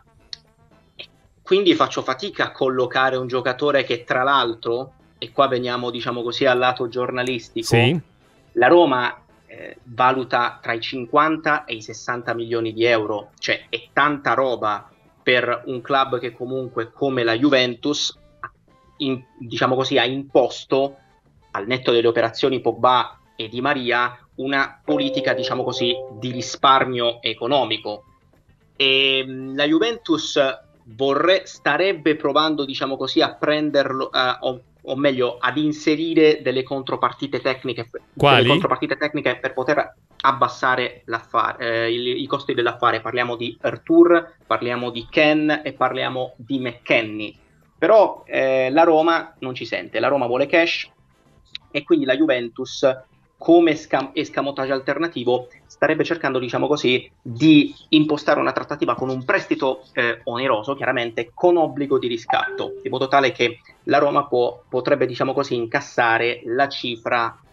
quindi faccio fatica a collocare un giocatore che tra l'altro, e qua veniamo diciamo così al lato giornalistico, sì. La Roma valuta tra i 50 e i 60 milioni di euro, cioè è tanta roba per un club che comunque come la Juventus diciamo così ha imposto, al netto delle operazioni Pogba e Di Maria, una politica diciamo così di risparmio economico, e la Juventus starebbe provando diciamo così a prenderlo o meglio ad inserire delle contropartite tecniche. Quali? Delle contropartite tecniche per poter abbassare i costi dell'affare. Parliamo di Arthur, parliamo di Ken e parliamo di McKennie. Però la Roma non ci sente, la Roma vuole cash e quindi la Juventus come escamotage alternativo starebbe cercando diciamo così di impostare una trattativa con un prestito oneroso, chiaramente con obbligo di riscatto, in modo tale che la Roma potrebbe diciamo così incassare la cifra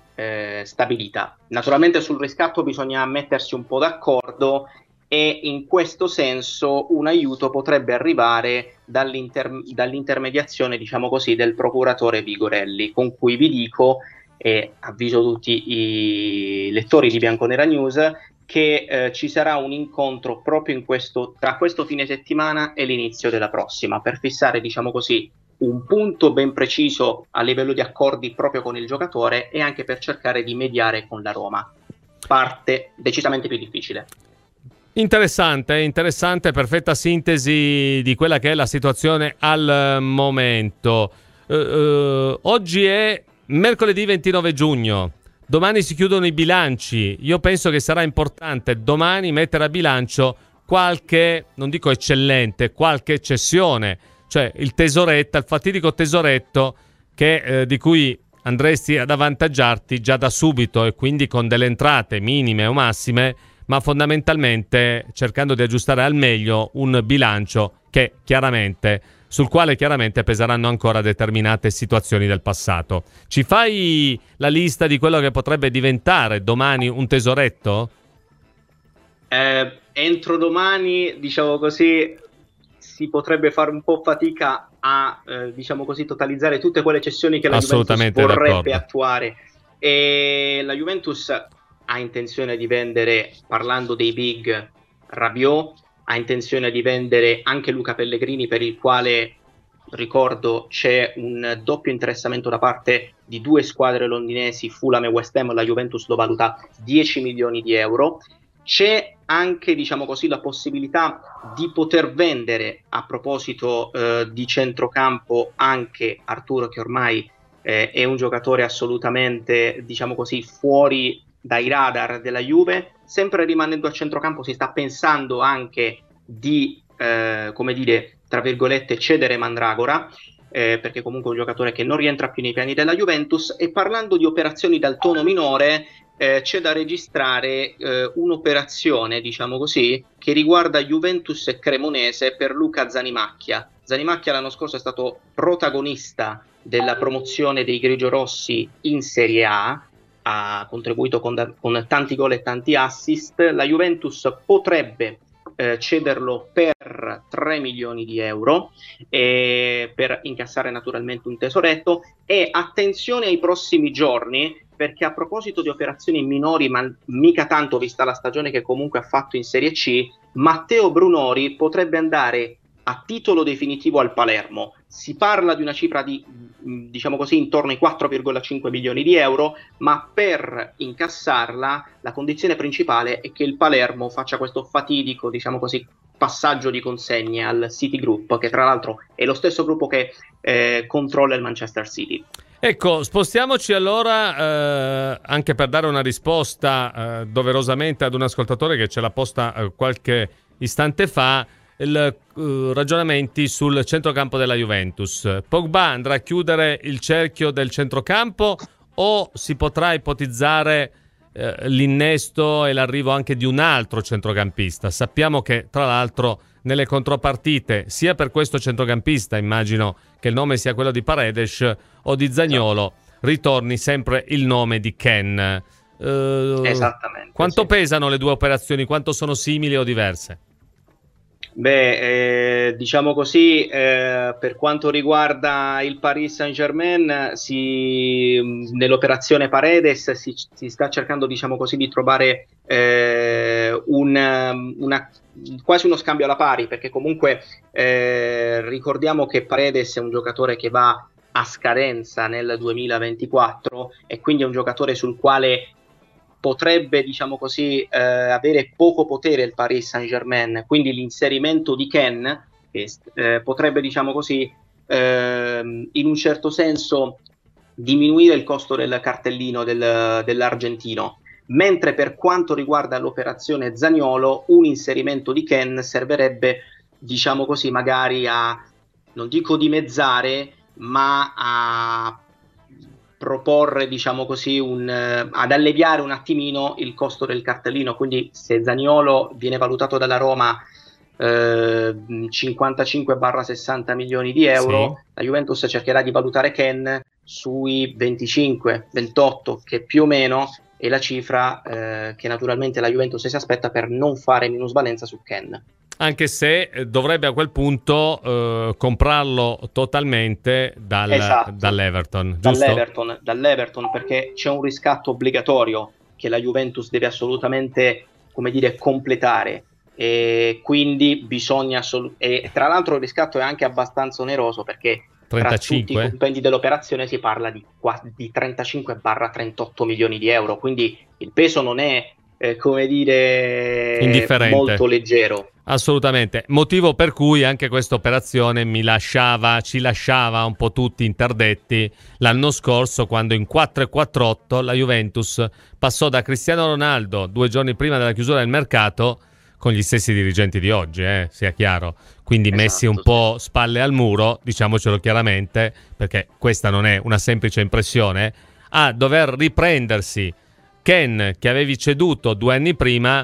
stabilita. Naturalmente sul riscatto bisogna mettersi un po' d'accordo, e in questo senso un aiuto potrebbe arrivare dall'intermediazione, diciamo così, del procuratore Vigorelli, con cui vi dico, e avviso tutti i lettori di Bianconera News, che ci sarà un incontro proprio tra questo fine settimana e l'inizio della prossima, per fissare, diciamo così, un punto ben preciso a livello di accordi proprio con il giocatore, e anche per cercare di mediare con la Roma, parte decisamente più difficile. Interessante, perfetta sintesi di quella che è la situazione al momento. Oggi è mercoledì 29 giugno, domani si chiudono i bilanci. Io penso che sarà importante domani mettere a bilancio qualche, non dico eccellente, qualche cessione, cioè il fatidico tesoretto di cui andresti ad avvantaggiarti già da subito, e quindi con delle entrate minime o massime, ma fondamentalmente cercando di aggiustare al meglio un bilancio sul quale chiaramente peseranno ancora determinate situazioni del passato. Ci fai la lista di quello che potrebbe diventare domani un tesoretto? Entro domani, diciamo così, si potrebbe fare un po' fatica a diciamo così, totalizzare tutte quelle cessioni che la Juventus vorrebbe attuare, e la Juventus ha intenzione di vendere, parlando dei big, Rabiot, ha intenzione di vendere anche Luca Pellegrini, per il quale, ricordo, c'è un doppio interessamento da parte di 2 squadre londinesi, Fulham e West Ham. La Juventus lo valuta 10 milioni di euro. C'è anche, diciamo così, la possibilità di poter vendere, a proposito di centrocampo, anche Arturo, che ormai è un giocatore assolutamente, diciamo così, fuori dai radar della Juve. Sempre rimanendo a centrocampo, si sta pensando anche di, come dire, tra virgolette, cedere Mandragora, perché comunque è un giocatore che non rientra più nei piani della Juventus. E parlando di operazioni dal tono minore, c'è da registrare un'operazione, diciamo così, che riguarda Juventus e Cremonese per Luca Zanimacchia. Zanimacchia l'anno scorso è stato protagonista della promozione dei grigiorossi in Serie A, ha contribuito con tanti gol e tanti assist. La Juventus potrebbe cederlo per 3 milioni di euro, per incassare naturalmente un tesoretto. E attenzione ai prossimi giorni, perché a proposito di operazioni minori, ma mica tanto vista la stagione che comunque ha fatto in Serie C, Matteo Brunori potrebbe andare a titolo definitivo al Palermo. Si parla di una cifra di, diciamo così, intorno ai 4,5 milioni di euro, ma per incassarla la condizione principale è che il Palermo faccia questo fatidico, diciamo così, passaggio di consegne al City Group, che tra l'altro è lo stesso gruppo che controlla il Manchester City. Ecco, spostiamoci allora, anche per dare una risposta doverosamente ad un ascoltatore che ce l'ha posta qualche istante fa, ragionamenti sul centrocampo della Juventus. Pogba andrà a chiudere il cerchio del centrocampo, o si potrà ipotizzare l'innesto e l'arrivo anche di un altro centrocampista? Sappiamo che tra l'altro nelle contropartite, sia per questo centrocampista, immagino che il nome sia quello di Paredes o di Zaniolo, ritorni sempre il nome di Ken. Esattamente. Quanto pesano le due operazioni? Quanto sono simili o diverse? Beh, diciamo così, per quanto riguarda il Paris Saint-Germain, nell'operazione Paredes si sta cercando, diciamo così, di trovare quasi uno scambio alla pari, perché comunque ricordiamo che Paredes è un giocatore che va a scadenza nel 2024, e quindi è un giocatore sul quale potrebbe, diciamo così, avere poco potere il Paris Saint-Germain. Quindi l'inserimento di Ken potrebbe, diciamo così, in un certo senso diminuire il costo del cartellino dell'argentino. Mentre per quanto riguarda l'operazione Zaniolo, un inserimento di Ken servirebbe, diciamo così, magari a, non dico dimezzare, ma a proporre, diciamo così, ad alleviare un attimino il costo del cartellino. Quindi se Zaniolo viene valutato dalla Roma 55-60 milioni di euro, sì, la Juventus cercherà di valutare Ken sui 25-28, che più o meno è la cifra che naturalmente la Juventus si aspetta per non fare minusvalenza su Ken. Anche se dovrebbe a quel punto comprarlo totalmente dall'Everton, giusto? Dall'Everton, perché c'è un riscatto obbligatorio che la Juventus deve assolutamente, come dire, completare, e quindi bisogna e tra l'altro il riscatto è anche abbastanza oneroso, perché 35? Tra tutti i compendi dell'operazione si parla di 35-38 milioni di euro, quindi il peso non è come dire molto leggero. Assolutamente, motivo per cui anche questa operazione ci lasciava un po' tutti interdetti l'anno scorso, quando in 4-4-8 la Juventus passò da Cristiano Ronaldo 2 giorni prima della chiusura del mercato, con gli stessi dirigenti di oggi, sia chiaro, quindi messi un po' spalle al muro, diciamocelo chiaramente, perché questa non è una semplice impressione, a dover riprendersi Ken, che avevi ceduto 2 anni prima,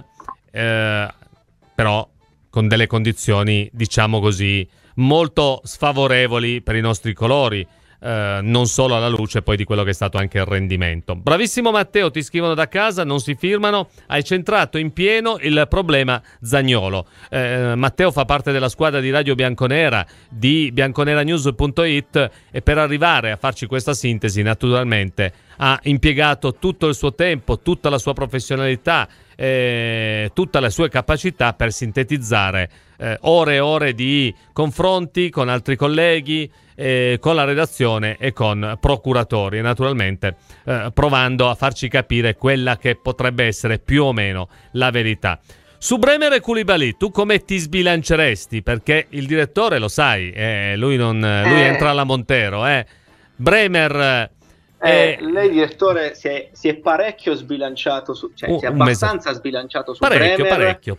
però con delle condizioni, diciamo così, molto sfavorevoli per i nostri colori, non solo alla luce poi di quello che è stato anche il rendimento. Bravissimo Matteo, ti scrivono da casa, non si firmano, hai centrato in pieno il problema Zaniolo. Matteo fa parte della squadra di Radio Bianconera, di bianconeranews.it, e per arrivare a farci questa sintesi naturalmente ha impiegato tutto il suo tempo, tutta la sua professionalità, tutte le sue capacità per sintetizzare ore e ore di confronti con altri colleghi, con la redazione e con procuratori, e naturalmente provando a farci capire quella che potrebbe essere più o meno la verità. Su Bremer e Koulibaly, tu come ti sbilanceresti? Perché il direttore, lo sai, lui entra alla Montero. Bremer... lei direttore si è parecchio sbilanciato si è abbastanza sbilanciato su Bremer, parecchio.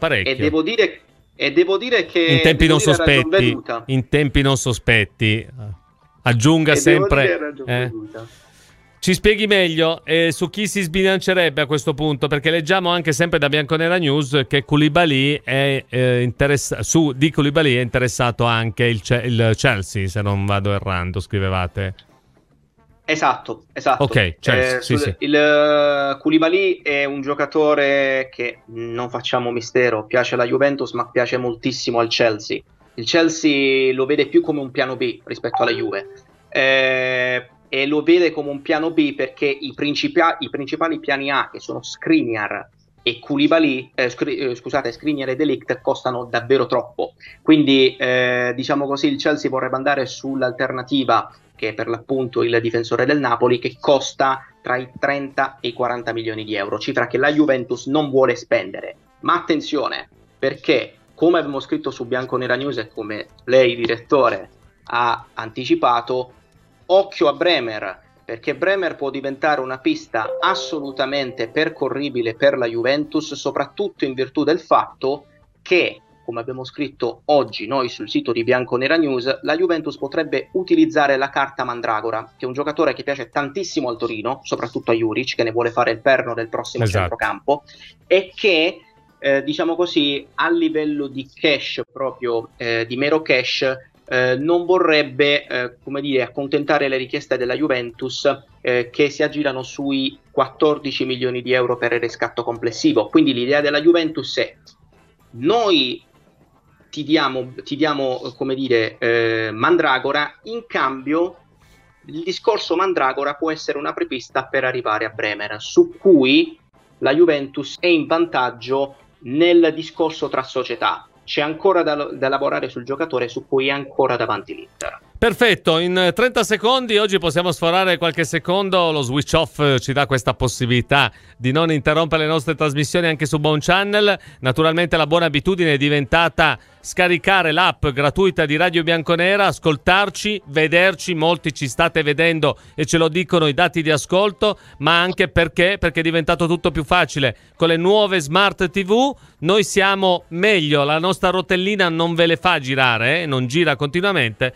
E devo dire che in tempi non sospetti aggiunga sempre ci spieghi meglio su chi si sbilancerebbe a questo punto, perché leggiamo anche sempre da Bianconera News che Koulibaly di Koulibaly è interessato anche il Chelsea, se non vado errando, scrivevate. Esatto. Ok, sì. Il Koulibaly è un giocatore che, non facciamo mistero, piace alla Juventus, ma piace moltissimo al Chelsea. Il Chelsea lo vede più come un piano B rispetto alla Juve, e lo vede come un piano B perché i principali piani A, che sono Skriniar e Koulibaly, Skriniar e De Ligt, costano davvero troppo. Quindi diciamo così, il Chelsea vorrebbe andare sull'alternativa, che è per l'appunto il difensore del Napoli, che costa tra i 30 e i 40 milioni di euro, cifra che la Juventus non vuole spendere. Ma attenzione, perché come abbiamo scritto su Bianconera News e come lei direttore ha anticipato, occhio a Bremer, perché Bremer può diventare una pista assolutamente percorribile per la Juventus, soprattutto in virtù del fatto che, come abbiamo scritto oggi noi sul sito di Bianconera News, la Juventus potrebbe utilizzare la carta Mandragora, che è un giocatore che piace tantissimo al Torino, soprattutto a Juric, che ne vuole fare il perno del prossimo centrocampo, e che, diciamo così, a livello di cash, proprio di mero cash, non vorrebbe, come dire, accontentare le richieste della Juventus, che si aggirano sui 14 milioni di euro per il riscatto complessivo. Quindi l'idea della Juventus è: noi ti diamo come dire, Mandragora, in cambio il discorso Mandragora può essere una prepista per arrivare a Bremer, su cui la Juventus è in vantaggio nel discorso tra società. C'è ancora da lavorare sul giocatore, su cui è ancora davanti l'Inter. Perfetto, in 30 secondi oggi possiamo sforare qualche secondo, lo switch off ci dà questa possibilità di non interrompere le nostre trasmissioni anche su Buon Channel. Naturalmente la buona abitudine è diventata scaricare l'app gratuita di Radio Bianconera, ascoltarci, vederci, molti ci state vedendo e ce lo dicono i dati di ascolto, ma anche perché è diventato tutto più facile. Con le nuove Smart TV noi siamo meglio, la nostra rotellina non ve le fa girare, non gira continuamente, perché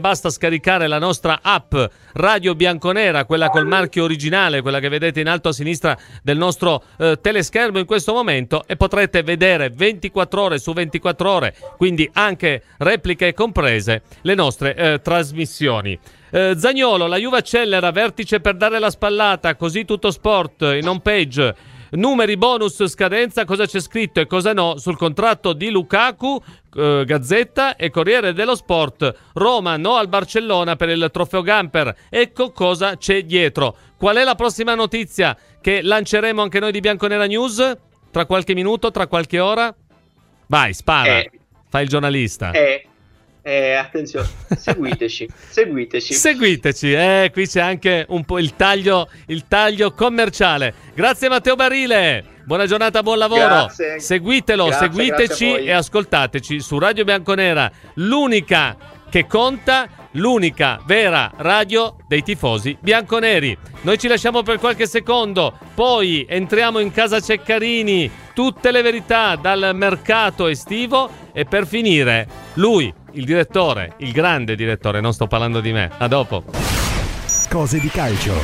basta scaricare la nostra app Radio Bianconera, quella col marchio originale, quella che vedete in alto a sinistra del nostro teleschermo in questo momento, e potrete vedere 24 ore su 24 ore, quindi anche repliche comprese, le nostre trasmissioni. Zaniolo, la Juve accelera, vertice per dare la spallata, così tutto sport in home page. Numeri, bonus, scadenza, cosa c'è scritto e cosa no sul contratto di Lukaku, Gazzetta e Corriere dello Sport. Roma no al Barcellona per il trofeo Gamper. Ecco cosa c'è dietro. Qual è la prossima notizia che lanceremo anche noi di Bianconera News? Tra qualche minuto, tra qualche ora? Vai, spara. Fai il giornalista. Attenzione, seguiteci. Seguiteci, qui c'è anche un po' il taglio commerciale. Grazie Matteo Barile, buona giornata, buon lavoro. Grazie. Seguitelo, seguiteci grazie e ascoltateci su Radio Bianconera, l'unica che conta, l'unica vera radio dei tifosi bianconeri. Noi ci lasciamo per qualche secondo, poi entriamo in casa Ceccarini, tutte le verità dal mercato estivo, e per finire lui, il direttore, il grande direttore, non sto parlando di me. A dopo. Cose di calcio.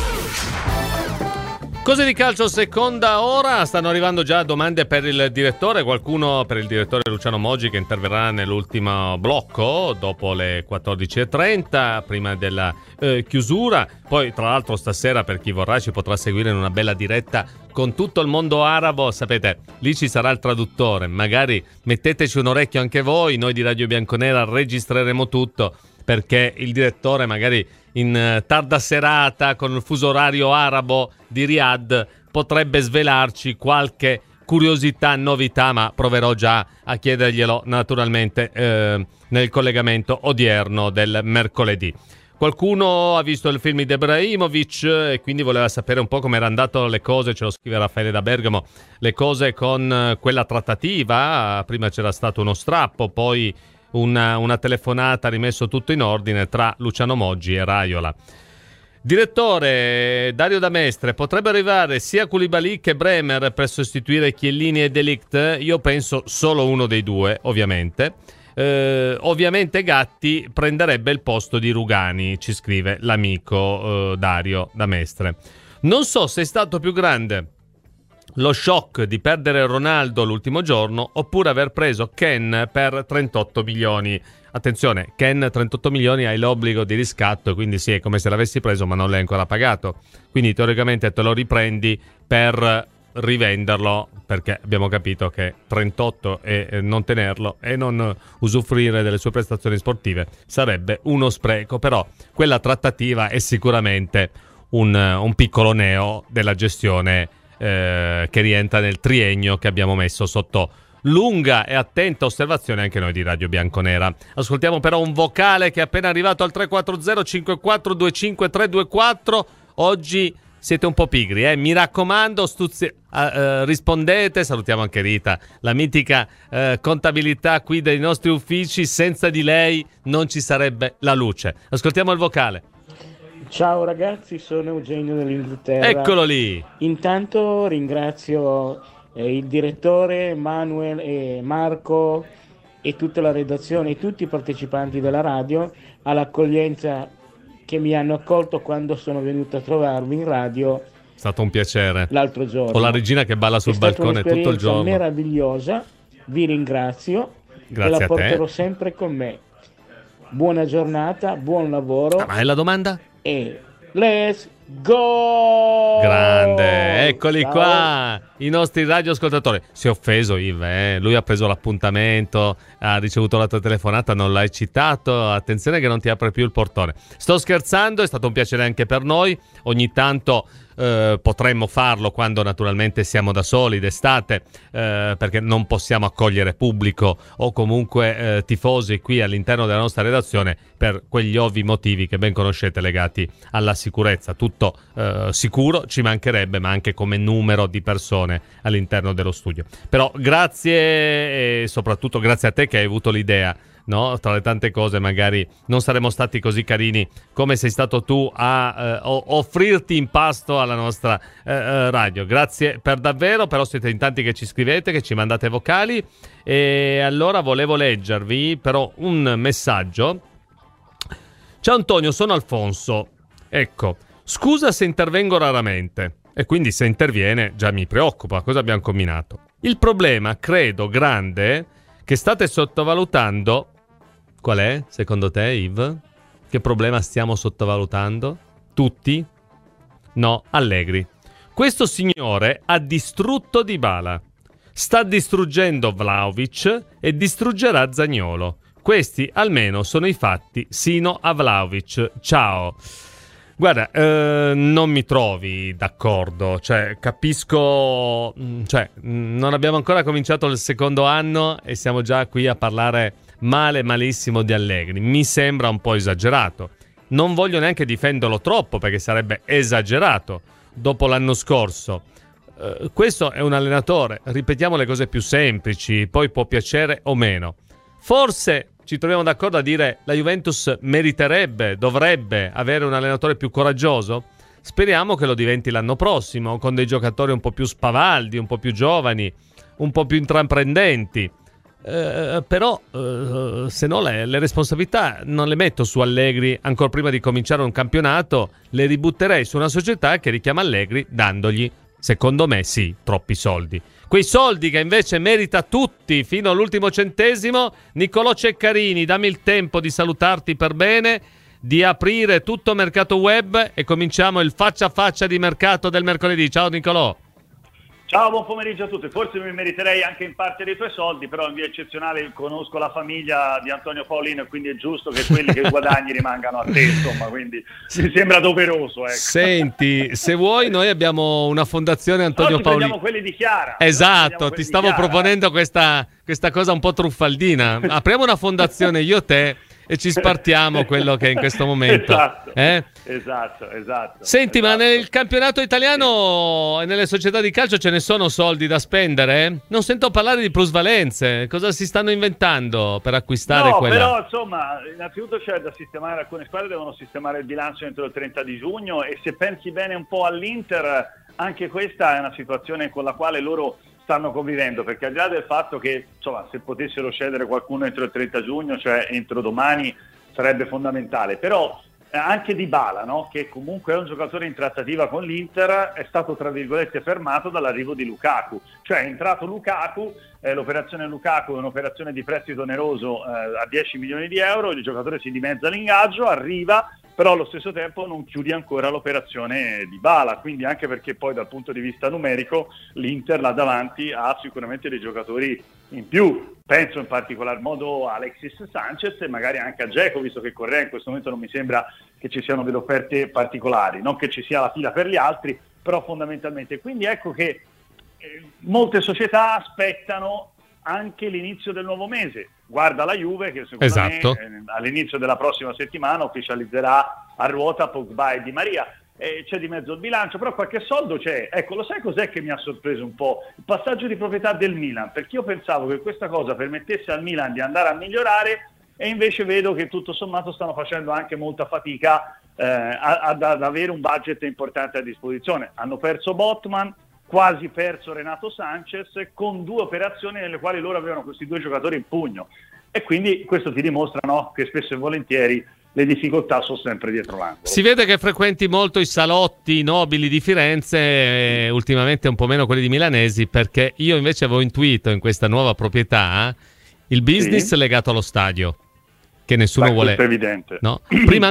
Cose di calcio, seconda ora. Stanno arrivando già domande per il direttore. Qualcuno per il direttore Luciano Moggi, che interverrà nell'ultimo blocco dopo le 14.30, prima della chiusura. Poi tra l'altro stasera, per chi vorrà, ci potrà seguire in una bella diretta con tutto il mondo arabo. Sapete, lì ci sarà il traduttore, magari metteteci un orecchio anche voi. Noi di Radio Bianconera registreremo tutto, perché il direttore magari in tarda serata con il fuso orario arabo di Riyadh potrebbe svelarci qualche curiosità, novità, ma proverò già a chiederglielo naturalmente nel collegamento odierno del mercoledì. Qualcuno ha visto il film di Ibrahimovic e quindi voleva sapere un po' come erano andate le cose, ce lo scrive Raffaele da Bergamo, le cose con quella trattativa. Prima c'era stato uno strappo, poi una telefonata, rimesso tutto in ordine tra Luciano Moggi e Raiola. Direttore Dario D'Amestre, potrebbe arrivare sia Koulibaly che Bremer per sostituire Chiellini e De Ligt? Io penso solo uno dei due, ovviamente. Ovviamente Gatti prenderebbe il posto di Rugani, ci scrive l'amico Dario D'Amestre. Non so se è stato più grande lo shock di perdere Ronaldo l'ultimo giorno oppure aver preso Ken per 38 milioni. Attenzione, Ken 38 milioni hai l'obbligo di riscatto, quindi sì, è come se l'avessi preso ma non l'hai ancora pagato. Quindi teoricamente te lo riprendi per rivenderlo, perché abbiamo capito che 38 e non tenerlo e non usufruire delle sue prestazioni sportive sarebbe uno spreco. Però quella trattativa è sicuramente un piccolo neo della gestione che rientra nel triennio che abbiamo messo sotto lunga e attenta osservazione anche noi di Radio Bianconera. Ascoltiamo però un vocale che è appena arrivato al 340 54 25 324. Oggi siete un po' pigri, mi raccomando, rispondete. Salutiamo anche Rita, la mitica contabilità qui dei nostri uffici. Senza di lei non ci sarebbe la luce. Ascoltiamo il vocale. Ciao ragazzi, sono Eugenio dell'Inghilterra. Eccolo lì. Intanto ringrazio il direttore Manuel e Marco e tutta la redazione e tutti i partecipanti della radio all'accoglienza che mi hanno accolto quando sono venuto a trovarvi in radio. È stato un piacere. L'altro giorno. Con la regina che balla sul balcone tutto il giorno. È meravigliosa, vi ringrazio. Grazie e la porterò te. sempre con me. Buona giornata, buon lavoro. Ma è la domanda? E let's go! Grande, eccoli. Ciao. Qua i nostri radioascoltatori. Si è offeso Yves, lui ha preso l'appuntamento, ha ricevuto la tua telefonata, non l'hai citato. Attenzione che non ti apre più il portone. Sto scherzando, è stato un piacere anche per noi. Ogni tanto potremmo farlo quando naturalmente siamo da soli d'estate, perché non possiamo accogliere pubblico o comunque tifosi qui all'interno della nostra redazione per quegli ovvi motivi che ben conoscete legati alla sicurezza. Tutto sicuro, ci mancherebbe, ma anche come numero di persone all'interno dello studio. Però grazie, e soprattutto grazie a te che hai avuto l'idea, no? Tra le tante cose magari non saremmo stati così carini come sei stato tu a offrirti in pasto alla nostra radio. Grazie per davvero. Però siete in tanti che ci scrivete, che ci mandate vocali, e allora volevo leggervi però un messaggio Ciao Antonio, sono Alfonso. Ecco, scusa se intervengo raramente. E quindi se interviene già mi preoccupa. Cosa abbiamo combinato? Il problema, credo, grande, che state sottovalutando... Qual è, secondo te, Yves? Che problema stiamo sottovalutando? Tutti? No, Allegri. Questo signore ha distrutto Dybala. Sta distruggendo Vlahovic e distruggerà Zaniolo. Questi almeno sono i fatti sino a Vlahovic. Ciao. Guarda, non mi trovi d'accordo, cioè capisco, cioè non abbiamo ancora cominciato il secondo anno e siamo già qui a parlare malissimo di Allegri. Mi sembra un po' esagerato. Non voglio neanche difenderlo troppo perché sarebbe esagerato dopo l'anno scorso. Questo è un allenatore, ripetiamo le cose più semplici, poi può piacere o meno. Forse ci troviamo d'accordo a dire la Juventus meriterebbe, dovrebbe avere un allenatore più coraggioso? Speriamo che lo diventi l'anno prossimo, con dei giocatori un po' più spavaldi, un po' più giovani, un po' più intraprendenti. Però se no le responsabilità non le metto su Allegri ancora prima di cominciare un campionato, le ributterei su una società che richiama Allegri dandogli, secondo me sì, troppi soldi. Quei soldi che invece merita tutti fino all'ultimo centesimo. Niccolò Ceccarini, dammi il tempo di salutarti per bene, di aprire tutto mercato web e cominciamo il faccia a faccia di mercato del mercoledì. Ciao Niccolò. Ciao, buon pomeriggio a tutti. Forse mi meriterei anche in parte dei tuoi soldi, però in via eccezionale conosco la famiglia di Antonio Paolino e quindi è giusto che quelli che guadagni rimangano a te, insomma, quindi mi sembra doveroso. Ecco. Senti, se vuoi noi abbiamo una fondazione Antonio Paolino. Prendiamo quelli di Chiara. Esatto, ti stavo proponendo questa cosa un po' truffaldina. Apriamo una fondazione io te e ci spartiamo quello che è in questo momento. Esatto. Senti, ma nel campionato italiano e nelle società di calcio ce ne sono soldi da spendere? Non sento parlare di plusvalenze. Cosa si stanno inventando per acquistare quella? Però insomma, innanzitutto c'è da sistemare, alcune squadre devono sistemare il bilancio entro il 30 di giugno e se pensi bene un po' all'Inter, anche questa è una situazione con la quale loro stanno convivendo, perché al di là del fatto che insomma se potessero cedere qualcuno entro il 30 giugno, cioè entro domani, sarebbe fondamentale, però anche Dybala, no? Che comunque è un giocatore in trattativa con l'Inter, è stato tra virgolette fermato dall'arrivo di Lukaku, cioè è entrato Lukaku, l'operazione Lukaku è un'operazione di prestito oneroso a 10 milioni di euro, il giocatore si dimezza l'ingaggio, arriva, però allo stesso tempo non chiudi ancora l'operazione Dybala, quindi anche perché poi dal punto di vista numerico l'Inter là davanti ha sicuramente dei giocatori in più, penso in particolar modo a Alexis Sanchez e magari anche a Dzeko, visto che Correa in questo momento non mi sembra che ci siano delle offerte particolari, non che ci sia la fila per gli altri, però fondamentalmente. Quindi ecco che molte società aspettano anche l'inizio del nuovo mese. Guarda la Juve che secondo me all'inizio della prossima settimana ufficializzerà a ruota Pogba e Di Maria. C'è di mezzo il bilancio, però qualche soldo c'è. Ecco, lo sai cos'è che mi ha sorpreso un po'? Il passaggio di proprietà del Milan, perché io pensavo che questa cosa permettesse al Milan di andare a migliorare e invece vedo che tutto sommato stanno facendo anche molta fatica ad avere un budget importante a disposizione. Hanno perso Botman, quasi perso Renato Sanchez, con 2 operazioni nelle quali loro avevano questi 2 giocatori in pugno. E quindi questo ti dimostra, no, che spesso e volentieri le difficoltà sono sempre dietro l'angolo. Si vede che frequenti molto i salotti nobili di Firenze, ultimamente un po' meno quelli di milanesi, perché io invece avevo intuito in questa nuova proprietà il business legato allo stadio, che nessuno vuole. Questo è evidente. No? Prima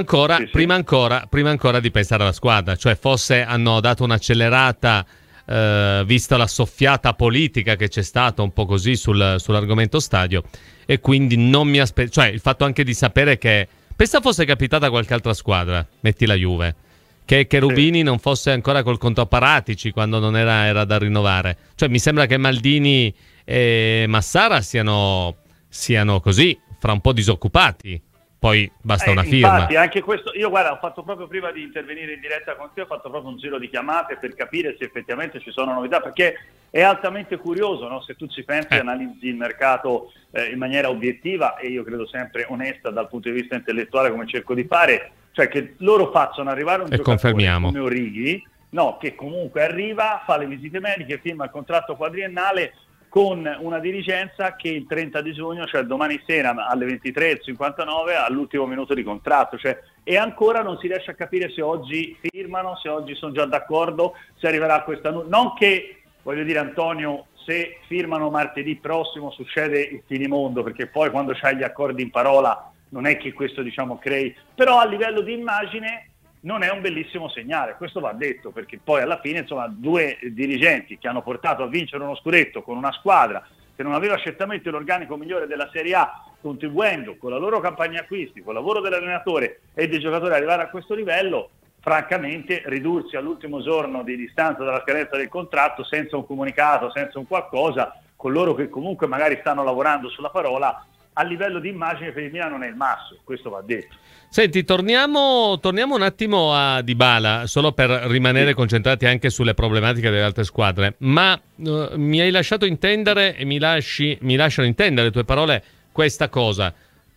ancora di pensare alla squadra, cioè forse hanno dato un'accelerata vista la soffiata politica che c'è stata un po' così sull'argomento stadio, e quindi non mi aspetto, cioè il fatto anche di sapere che pensa fosse capitata a qualche altra squadra, metti la Juve, che Rubini non fosse ancora col conto a Paratici quando non era da rinnovare, cioè mi sembra che Maldini e Massara siano così fra un po' disoccupati. Poi basta una firma. Infatti anche questo, io guarda, ho fatto proprio prima di intervenire in diretta con te, ho fatto proprio un giro di chiamate per capire se effettivamente ci sono novità, perché è altamente curioso, no? Se tu ci pensi e analizzi il mercato in maniera obiettiva e io credo sempre onesta dal punto di vista intellettuale, come cerco di fare, cioè che loro facciano arrivare un giocatore come Origi, no, che comunque arriva, fa le visite mediche, firma il contratto quadriennale con una dirigenza che il 30 di giugno, cioè domani sera alle 23:59, all'ultimo minuto di contratto, cioè e ancora non si riesce a capire se oggi firmano, se oggi sono già d'accordo, se arriverà questa non che, voglio dire Antonio, se firmano martedì prossimo succede il finimondo, perché poi quando c'hai gli accordi in parola non è che questo diciamo crei, però a livello di immagine non è un bellissimo segnale, questo va detto, perché poi alla fine insomma due dirigenti che hanno portato a vincere uno scudetto con una squadra che non aveva certamente l'organico migliore della Serie A, contribuendo con la loro campagna acquisti, con il lavoro dell'allenatore e dei giocatori ad arrivare a questo livello, francamente ridursi all'ultimo giorno di distanza dalla scadenza del contratto senza un comunicato, senza un qualcosa, con loro che comunque magari stanno lavorando sulla parola, a livello di immagine per il Milan non è il massimo, questo va detto. Senti, torniamo un attimo a Dybala, solo per rimanere concentrati anche sulle problematiche delle altre squadre, ma mi hai lasciato intendere e mi lasciano intendere le tue parole questa cosa.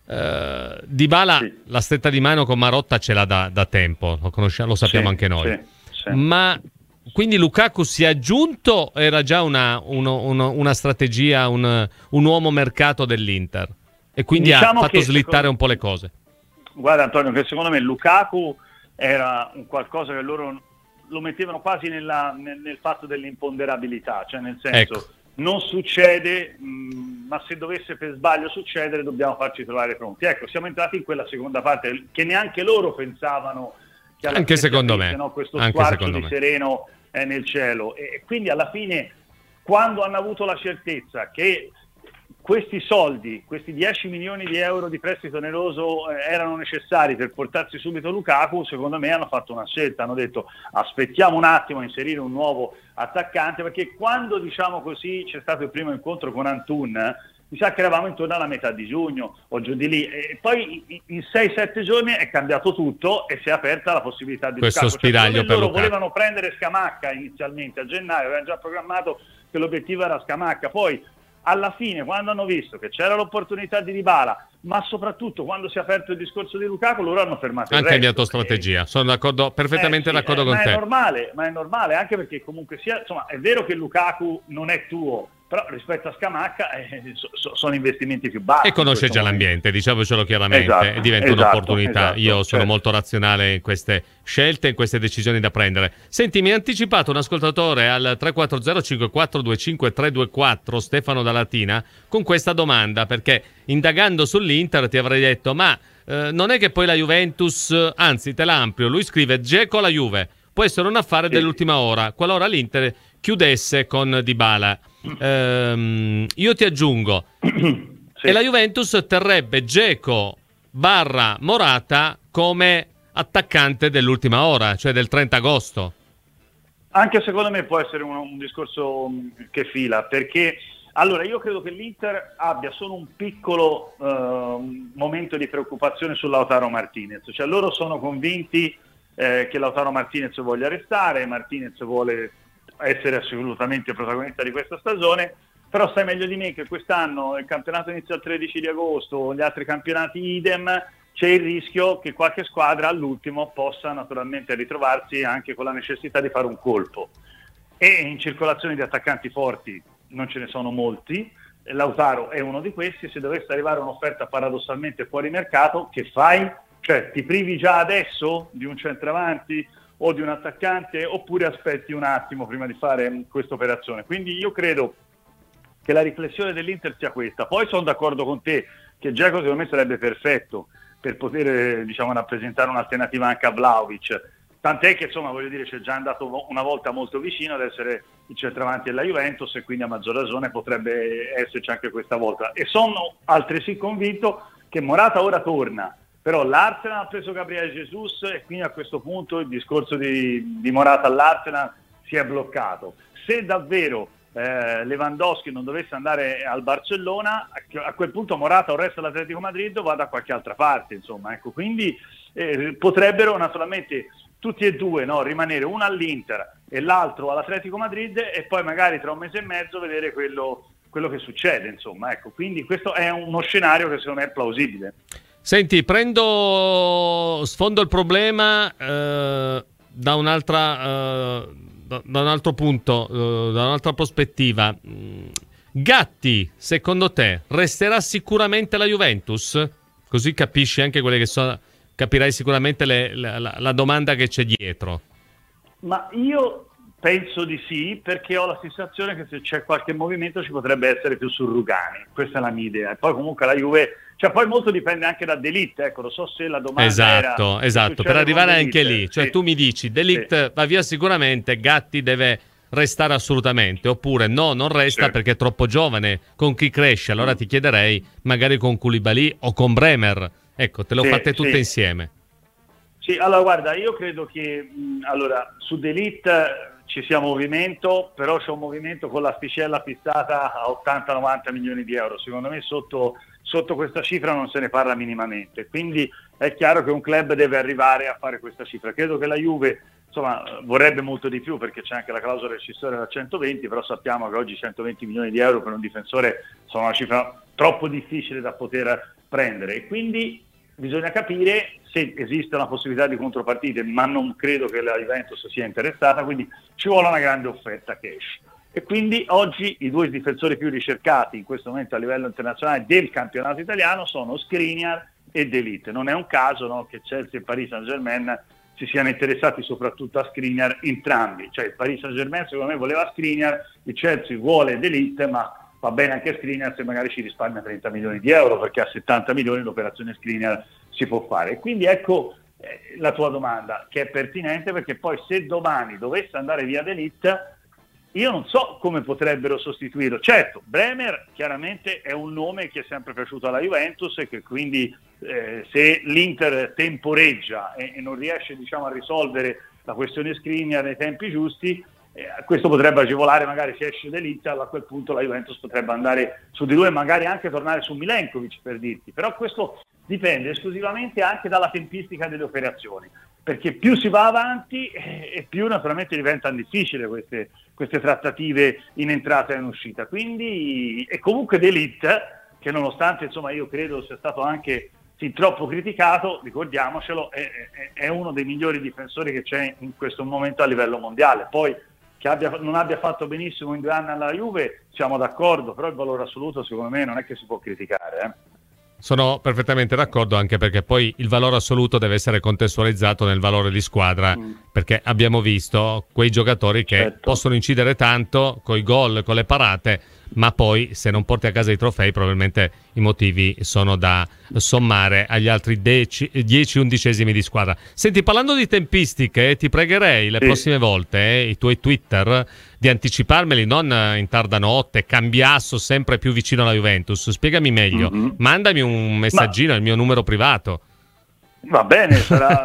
Dybala la stretta di mano con Marotta ce l'ha da tempo, lo sappiamo anche noi. Ma quindi Lukaku si è aggiunto o era già una strategia, un uomo mercato dell'Inter? E quindi diciamo ha fatto slittare un po' le cose. Guarda Antonio, che secondo me Lukaku era un qualcosa che loro lo mettevano quasi nel fatto dell'imponderabilità, cioè nel senso non succede, ma se dovesse per sbaglio succedere dobbiamo farci trovare pronti. Ecco, siamo entrati in quella seconda parte che neanche loro pensavano che anche secondo me, questo squarcio di sereno nel cielo, e quindi alla fine quando hanno avuto la certezza che questi soldi, questi 10 milioni di euro di prestito oneroso erano necessari per portarsi subito Lukaku, secondo me hanno fatto una scelta, hanno detto aspettiamo un attimo a inserire un nuovo attaccante, perché quando diciamo così c'è stato il primo incontro con Antun, mi sa che eravamo intorno alla metà di giugno o giù di lì, e poi in 6-7 giorni è cambiato tutto e si è aperta la possibilità di questo Lukaku. spiraglio per loro Lukaku. Volevano prendere Scamacca inizialmente a gennaio, avevano già programmato che l'obiettivo era Scamacca, poi alla fine quando hanno visto che c'era l'opportunità di Dybala, ma soprattutto quando si è aperto il discorso di Lukaku, loro hanno fermato anche cambiato strategia. Sono d'accordo, perfettamente d'accordo con te. Ma è normale, anche perché comunque sia, insomma, è vero che Lukaku non è tuo, però rispetto a Scamacca sono investimenti più bassi. E conosce già l'ambiente, diciamocelo chiaramente, e diventa un'opportunità. Io sono molto razionale in queste scelte, in queste decisioni da prendere. Senti, mi ha anticipato un ascoltatore al 340-5425-324, Stefano da Latina, con questa domanda, perché indagando sull'Inter ti avrei detto, ma non è che poi la Juventus, anzi te l'ampio, lui scrive Dzeko alla Juve, può essere un affare dell'ultima ora, qualora l'Inter chiudesse con Dybala. Io ti aggiungo e la Juventus terrebbe Dzeko / Morata come attaccante dell'ultima ora, cioè del 30 agosto. Anche secondo me può essere un discorso che fila, perché allora io credo che l'Inter abbia solo un piccolo momento di preoccupazione su Lautaro Martinez, cioè loro sono convinti che Lautaro Martinez voglia restare, Martinez vuole essere assolutamente protagonista di questa stagione, però sai meglio di me che quest'anno il campionato inizia il 13 di agosto, gli altri campionati idem, c'è il rischio che qualche squadra all'ultimo possa naturalmente ritrovarsi anche con la necessità di fare un colpo, e in circolazione di attaccanti forti non ce ne sono molti, Lautaro è uno di questi, se dovesse arrivare un'offerta paradossalmente fuori mercato, che fai? Cioè ti privi già adesso di un centravanti o di un attaccante, oppure aspetti un attimo prima di fare questa operazione? Quindi io credo che la riflessione dell'Inter sia questa. Poi sono d'accordo con te che Dzeko secondo me sarebbe perfetto per poter rappresentare un'alternativa anche a Vlahovic, tant'è che insomma voglio dire c'è già andato una volta molto vicino ad essere il centravanti della Juventus, e quindi a maggior ragione potrebbe esserci anche questa volta. E sono altresì convinto che Morata ora torna, però l'Arsenal ha preso Gabriel Jesus e quindi a questo punto il discorso di Morata all'Arsenal si è bloccato. Se davvero Lewandowski non dovesse andare al Barcellona, a quel punto Morata o resta all'Atletico Madrid o va da qualche altra parte, insomma, ecco, quindi potrebbero naturalmente tutti e due rimanere, uno all'Inter e l'altro all'Atletico Madrid, e poi magari tra un mese e mezzo vedere quello che succede, insomma, ecco, quindi questo è uno scenario che secondo me è plausibile. Senti, sfondo il problema da un altro punto, da un'altra prospettiva. Gatti, secondo te, resterà sicuramente la Juventus? Così capisci anche quelle che sono capirai sicuramente la domanda che c'è dietro. Ma io penso di sì, perché ho la sensazione che se c'è qualche movimento ci potrebbe essere più su Rugani, questa è la mia idea. E poi comunque la Juve, cioè poi molto dipende anche da De Ligt, ecco, lo so se la domanda esatto, per arrivare anche lì, cioè sì. Tu mi dici De Ligt va via sicuramente, Gatti deve restare assolutamente, oppure no, non resta perché è troppo giovane, con chi cresce? Allora ti chiederei magari con Koulibaly o con Bremer, ecco, te le ho fatte tutte insieme. Sì, allora guarda, io credo che allora su De Ligt ci sia movimento, però c'è un movimento con l'asticella fissata a 80-90 milioni di euro. Secondo me sotto questa cifra non se ne parla minimamente, quindi è chiaro che un club deve arrivare a fare questa cifra. Credo che la Juve vorrebbe molto di più, perché c'è anche la clausola rescissoria da 120, però sappiamo che oggi 120 milioni di euro per un difensore sono una cifra troppo difficile da poter prendere, e quindi bisogna capire se esiste una possibilità di contropartite, ma non credo che la Juventus sia interessata, quindi ci vuole una grande offerta cash. E quindi oggi i due difensori più ricercati in questo momento a livello internazionale del campionato italiano sono Skriniar e De Ligt. Non è un caso, no, che Chelsea e Paris Saint-Germain si siano interessati soprattutto a Skriniar entrambi, cioè il Paris Saint-Germain secondo me voleva Skriniar, il Chelsea vuole De Ligt, ma va bene anche Skriniar se magari ci risparmia 30 milioni di euro, perché a 70 milioni l'operazione Skriniar si può fare. Quindi ecco la tua domanda, che è pertinente, perché poi se domani dovesse andare via De Ligt, io non so come potrebbero sostituirlo. Certo, Bremer chiaramente è un nome che è sempre piaciuto alla Juventus e che quindi se l'Inter temporeggia e non riesce a risolvere la questione Skriniar nei tempi giusti, questo potrebbe agevolare, magari se esce De Ligt, a quel punto la Juventus potrebbe andare su di lui e magari anche tornare su Milenkovic, per dirti. Però questo dipende esclusivamente anche dalla tempistica delle operazioni, perché più si va avanti e più naturalmente diventano difficili queste trattative in entrata e in uscita. Quindi, e comunque De Ligt, che nonostante io credo sia stato anche fin troppo criticato, ricordiamocelo, è uno dei migliori difensori che c'è in questo momento a livello mondiale. Poi che non abbia fatto benissimo in 2 anni alla Juve, siamo d'accordo, però il valore assoluto secondo me non è che si può criticare. Sono perfettamente d'accordo, anche perché poi il valore assoluto deve essere contestualizzato nel valore di squadra, perché abbiamo visto quei giocatori che possono incidere tanto coi gol, con le parate, ma poi se non porti a casa i trofei probabilmente i motivi sono da sommare agli altri 10 undicesimi di squadra. Senti, parlando di tempistiche, ti pregherei le prossime volte i tuoi Twitter di anticiparmeli, non in tarda notte, Cambiasso sempre più vicino alla Juventus. Spiegami meglio, mandami un messaggino al mio numero privato. Va bene, sarò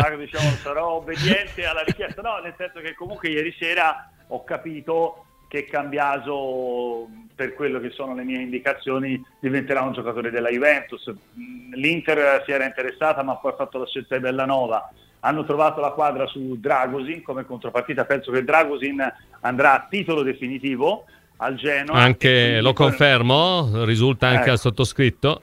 obbediente alla richiesta, no, nel senso che comunque ieri sera ho capito che Cambiaso, per quello che sono le mie indicazioni, diventerà un giocatore della Juventus. L'Inter si era interessata, ma poi ha fatto la scelta di Bellanova. Hanno trovato la quadra su Dragosin come contropartita. Penso che Dragosin andrà a titolo definitivo al Genoa. Anche lo confermo, risulta anche al sottoscritto.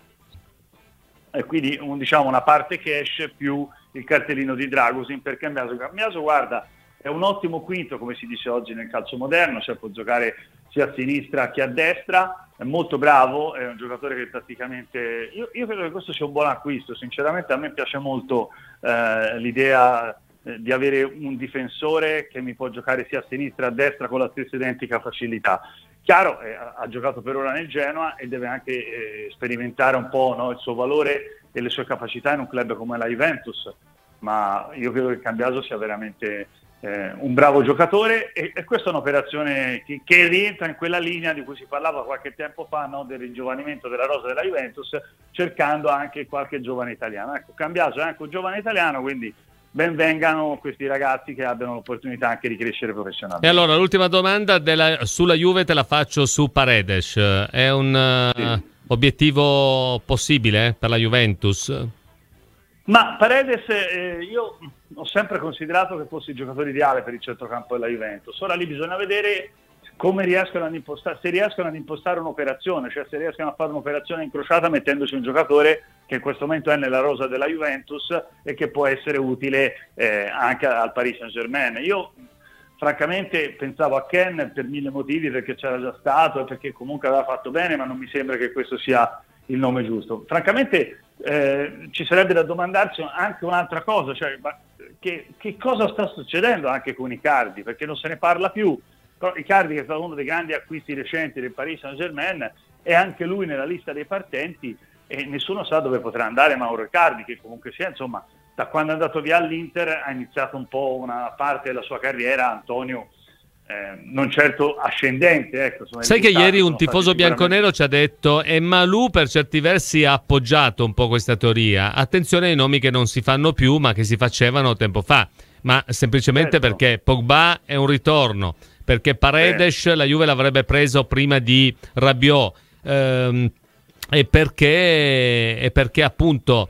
E quindi una parte cash più il cartellino di Dragosin per Cambiaso. Cambiaso, guarda, è un ottimo quinto, come si dice oggi nel calcio moderno, cioè può giocare sia a sinistra che a destra, è molto bravo, è un giocatore che praticamente... Io credo che questo sia un buon acquisto, sinceramente a me piace molto l'idea di avere un difensore che mi può giocare sia a sinistra che a destra con la stessa identica facilità. Chiaro, ha giocato per ora nel Genoa e deve anche sperimentare un po', no, il suo valore e le sue capacità in un club come la Juventus, ma io credo che Cambiaso sia veramente un bravo giocatore e questa è un'operazione che rientra in quella linea di cui si parlava qualche tempo fa, no, del ringiovanimento della rosa della Juventus, cercando anche qualche giovane italiano. Ecco, Cambiaso è anche un giovane italiano, quindi ben vengano questi ragazzi che abbiano l'opportunità anche di crescere professionalmente. E allora l'ultima domanda sulla Juve te la faccio su Paredes. È un obiettivo possibile per la Juventus? Ma Paredes io ho sempre considerato che fosse il giocatore ideale per il centrocampo della Juventus. Ora lì bisogna vedere come riescono ad impostare, se riescono ad impostare un'operazione, cioè se riescono a fare un'operazione incrociata mettendoci un giocatore che in questo momento è nella rosa della Juventus e che può essere utile anche al Paris Saint-Germain. Io francamente pensavo a Ken per 1000 motivi, perché c'era già stato e perché comunque aveva fatto bene, ma non mi sembra che questo sia il nome giusto. Francamente ci sarebbe da domandarsi anche un'altra cosa, cioè che cosa sta succedendo anche con Icardi, perché non se ne parla più. Però Icardi, che è stato uno dei grandi acquisti recenti del Paris Saint-Germain, è anche lui nella lista dei partenti e nessuno sa dove potrà andare Mauro Icardi, che comunque sia, insomma, da quando è andato via all'Inter ha iniziato un po' una parte della sua carriera, Antonio, non certo ascendente. Ecco, sai che ieri un tifoso bianconero ci ha detto e Malù per certi versi ha appoggiato un po' questa teoria, attenzione ai nomi che non si fanno più ma che si facevano tempo fa, ma semplicemente perché Pogba è un ritorno, perché Paredes la Juve l'avrebbe preso prima di Rabiot, e perché appunto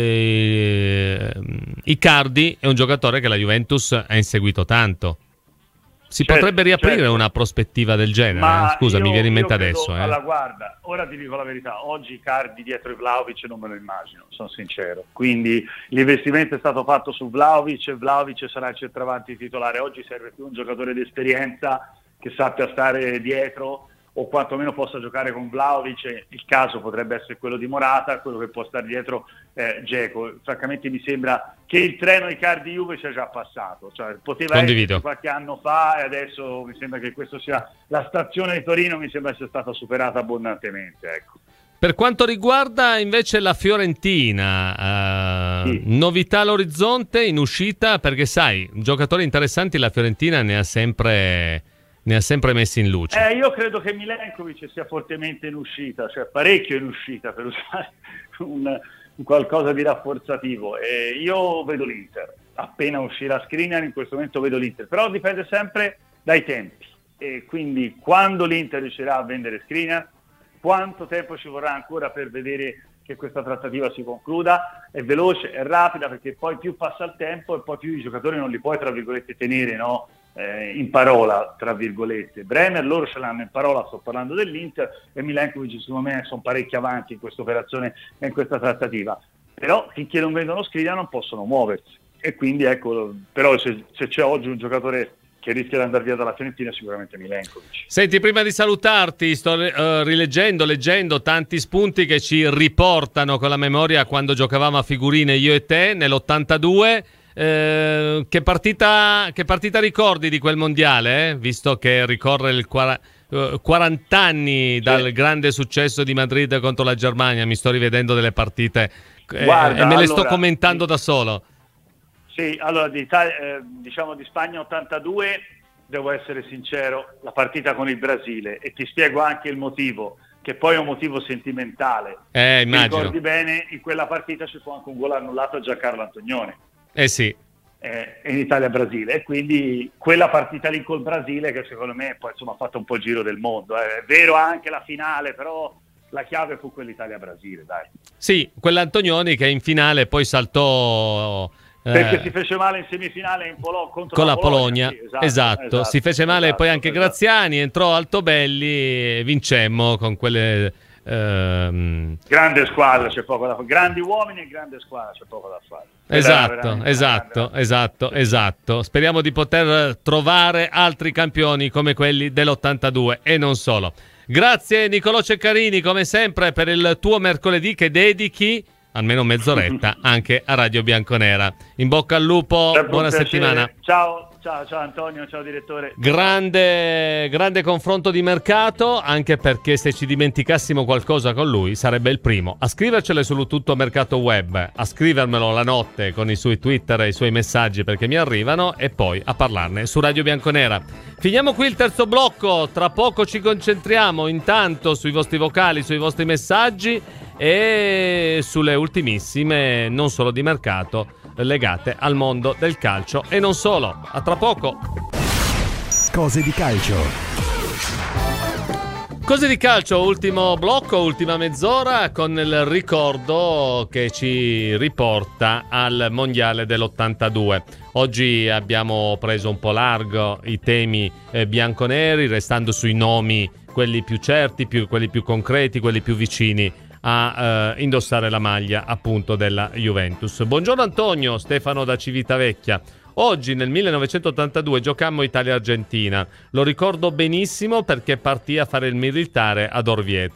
Icardi è un giocatore che la Juventus ha inseguito tanto. Si potrebbe riaprire una prospettiva del genere? Scusa, mi viene in mente adesso. Allora, guarda, ora ti dico la verità, oggi Icardi dietro i Vlahovic non me lo immagino, sono sincero. Quindi l'investimento è stato fatto su Vlahovic, Vlahovic sarà il centravanti titolare. Oggi serve più un giocatore di esperienza che sappia stare dietro o quantomeno possa giocare con Vlahovic. Il caso potrebbe essere quello di Morata, quello che può stare dietro Dzeko. Francamente mi sembra che il treno Icardi-Juve sia già passato, cioè poteva essere qualche anno fa e adesso mi sembra che questo sia la stazione di Torino, mi sembra sia stata superata abbondantemente, ecco. Per quanto riguarda invece la Fiorentina, novità all'orizzonte in uscita, perché sai, giocatori interessanti la Fiorentina ne ha sempre messi in luce. Io credo che Milenkovic sia fortemente in uscita, cioè parecchio in uscita, per usare un qualcosa di rafforzativo. Io vedo l'Inter, appena uscirà Skriniar, in questo momento vedo l'Inter, però dipende sempre dai tempi, e quindi quando l'Inter riuscirà a vendere Skriniar, quanto tempo ci vorrà ancora per vedere che questa trattativa si concluda. È veloce, è rapida, perché poi più passa il tempo e poi più i giocatori non li puoi, tra virgolette, tenere, no? In parola, tra virgolette. Bremer loro ce l'hanno in parola, sto parlando dell'Inter, e Milenkovic secondo me sono parecchi avanti in questa operazione e in questa trattativa, però finché non vendono Skriniar non possono muoversi, e quindi ecco, però se c'è oggi un giocatore che rischia di andare via dalla Fiorentina sicuramente Milenkovic. Senti, prima di salutarti sto leggendo tanti spunti che ci riportano con la memoria quando giocavamo a figurine io e te nell'82. Che partita ricordi di quel mondiale, visto che ricorre il 40 anni dal grande successo di Madrid contro la Germania? Mi sto rivedendo delle partite e me le sto commentando da solo. Sì, allora diciamo di Spagna 82, devo essere sincero, la partita con il Brasile, e ti spiego anche il motivo, che poi è un motivo sentimentale. Immagino. Ricordi bene, in quella partita ci fu anche un gol annullato a Giancarlo Antonioni. Sì. In Italia-Brasile, e quindi quella partita lì col Brasile che secondo me poi insomma ha fatto un po' il giro del mondo. È vero anche la finale, però la chiave fu quell'Italia-Brasile, dai. Sì, quell'Antonioni che in finale poi saltò perché si fece male in semifinale contro con la Polonia. Sì, esatto. Si fece male poi anche Graziani, entrò Altobelli e vincemmo con quelle grande squadra, c'è poco da fare. Grandi uomini e grande squadra, c'è poco da fare. Esatto. Speriamo di poter trovare altri campioni come quelli dell'82 e non solo. Grazie Nicolò Ceccarini, come sempre, per il tuo mercoledì che dedichi almeno mezz'oretta anche a Radio Bianconera. In bocca al lupo, buona settimana. Ciao Antonio, ciao direttore. Grande confronto di mercato, anche perché se ci dimenticassimo qualcosa con lui sarebbe il primo a scrivercele sul Tutto Mercato Web, a scrivermelo la notte con i suoi Twitter e i suoi messaggi perché mi arrivano, e poi a parlarne su Radio Bianconera. Finiamo qui il terzo blocco, tra poco ci concentriamo intanto sui vostri vocali, sui vostri messaggi e sulle ultimissime, non solo di mercato, legate al mondo del calcio e non solo. A tra poco. Cose di calcio. Cose di calcio, ultimo blocco, ultima mezz'ora, con il ricordo che ci riporta al mondiale dell'82. Oggi abbiamo preso un po' largo i temi bianconeri, restando sui nomi, quelli più certi, quelli più concreti, quelli più vicini a indossare la maglia appunto della Juventus. Buongiorno Antonio, Stefano da Civitavecchia. Oggi nel 1982 giocammo Italia-Argentina. Lo ricordo benissimo perché partì a fare il militare ad Orvieto.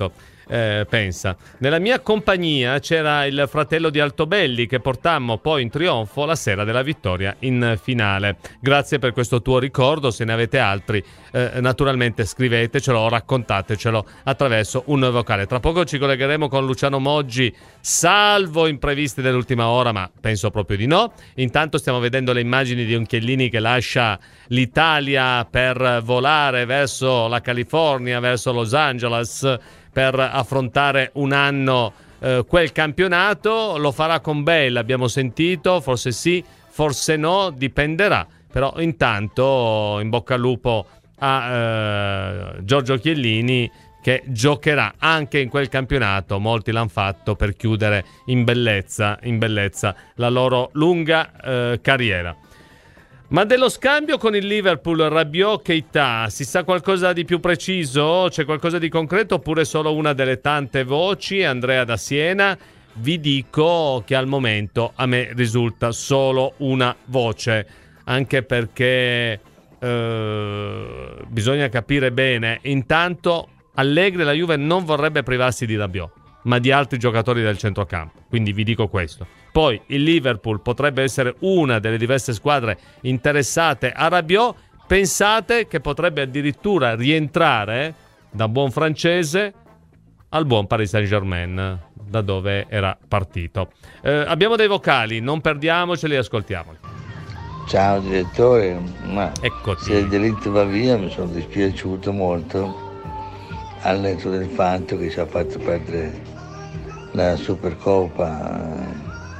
pensa. Nella mia compagnia c'era il fratello di Altobelli che portammo poi in trionfo la sera della vittoria in finale. Grazie per questo tuo ricordo, se ne avete altri naturalmente scrivetecelo o raccontatecelo attraverso un vocale. Tra poco ci collegheremo con Luciano Moggi, salvo imprevisti dell'ultima ora, ma penso proprio di no. Intanto stiamo vedendo le immagini di un Chiellini che lascia l'Italia per volare verso la California, verso Los Angeles, per affrontare un anno quel campionato. Lo farà con Bale, abbiamo sentito, forse sì, forse no, dipenderà. Però intanto in bocca al lupo a Giorgio Chiellini, che giocherà anche in quel campionato. Molti l'hanno fatto per chiudere in bellezza la loro lunga carriera. Ma dello scambio con il Liverpool, Rabiot, Keita, si sa qualcosa di più preciso? C'è qualcosa di concreto oppure solo una delle tante voci? Andrea da Siena, vi dico che al momento a me risulta solo una voce, anche perché bisogna capire bene. Intanto Allegri, la Juve non vorrebbe privarsi di Rabiot, ma di altri giocatori del centrocampo, quindi vi dico questo. Poi il Liverpool potrebbe essere una delle diverse squadre interessate a Rabiot. Pensate che potrebbe addirittura rientrare da buon francese al buon Paris Saint-Germain, da dove era partito. Abbiamo dei vocali, non perdiamoceli, ascoltiamoli. Ciao direttore, ma eccoti. Se il delitto va via mi sono dispiaciuto molto, al netto del fatto che ci ha fatto perdere la Supercoppa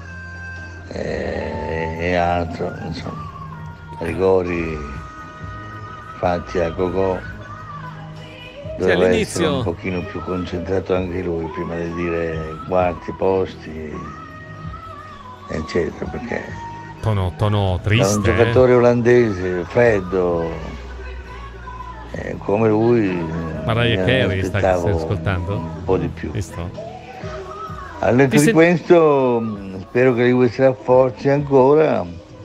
e altro, insomma, rigori fatti a gogo. Doveva essere un pochino più concentrato anche lui prima di dire quarti posti, eccetera, perché tono triste, da un giocatore olandese freddo come lui, Mariah Carey, stai ascoltando? Un po' di più. Al netto di questo, spero che la Juve si rafforzi ancora,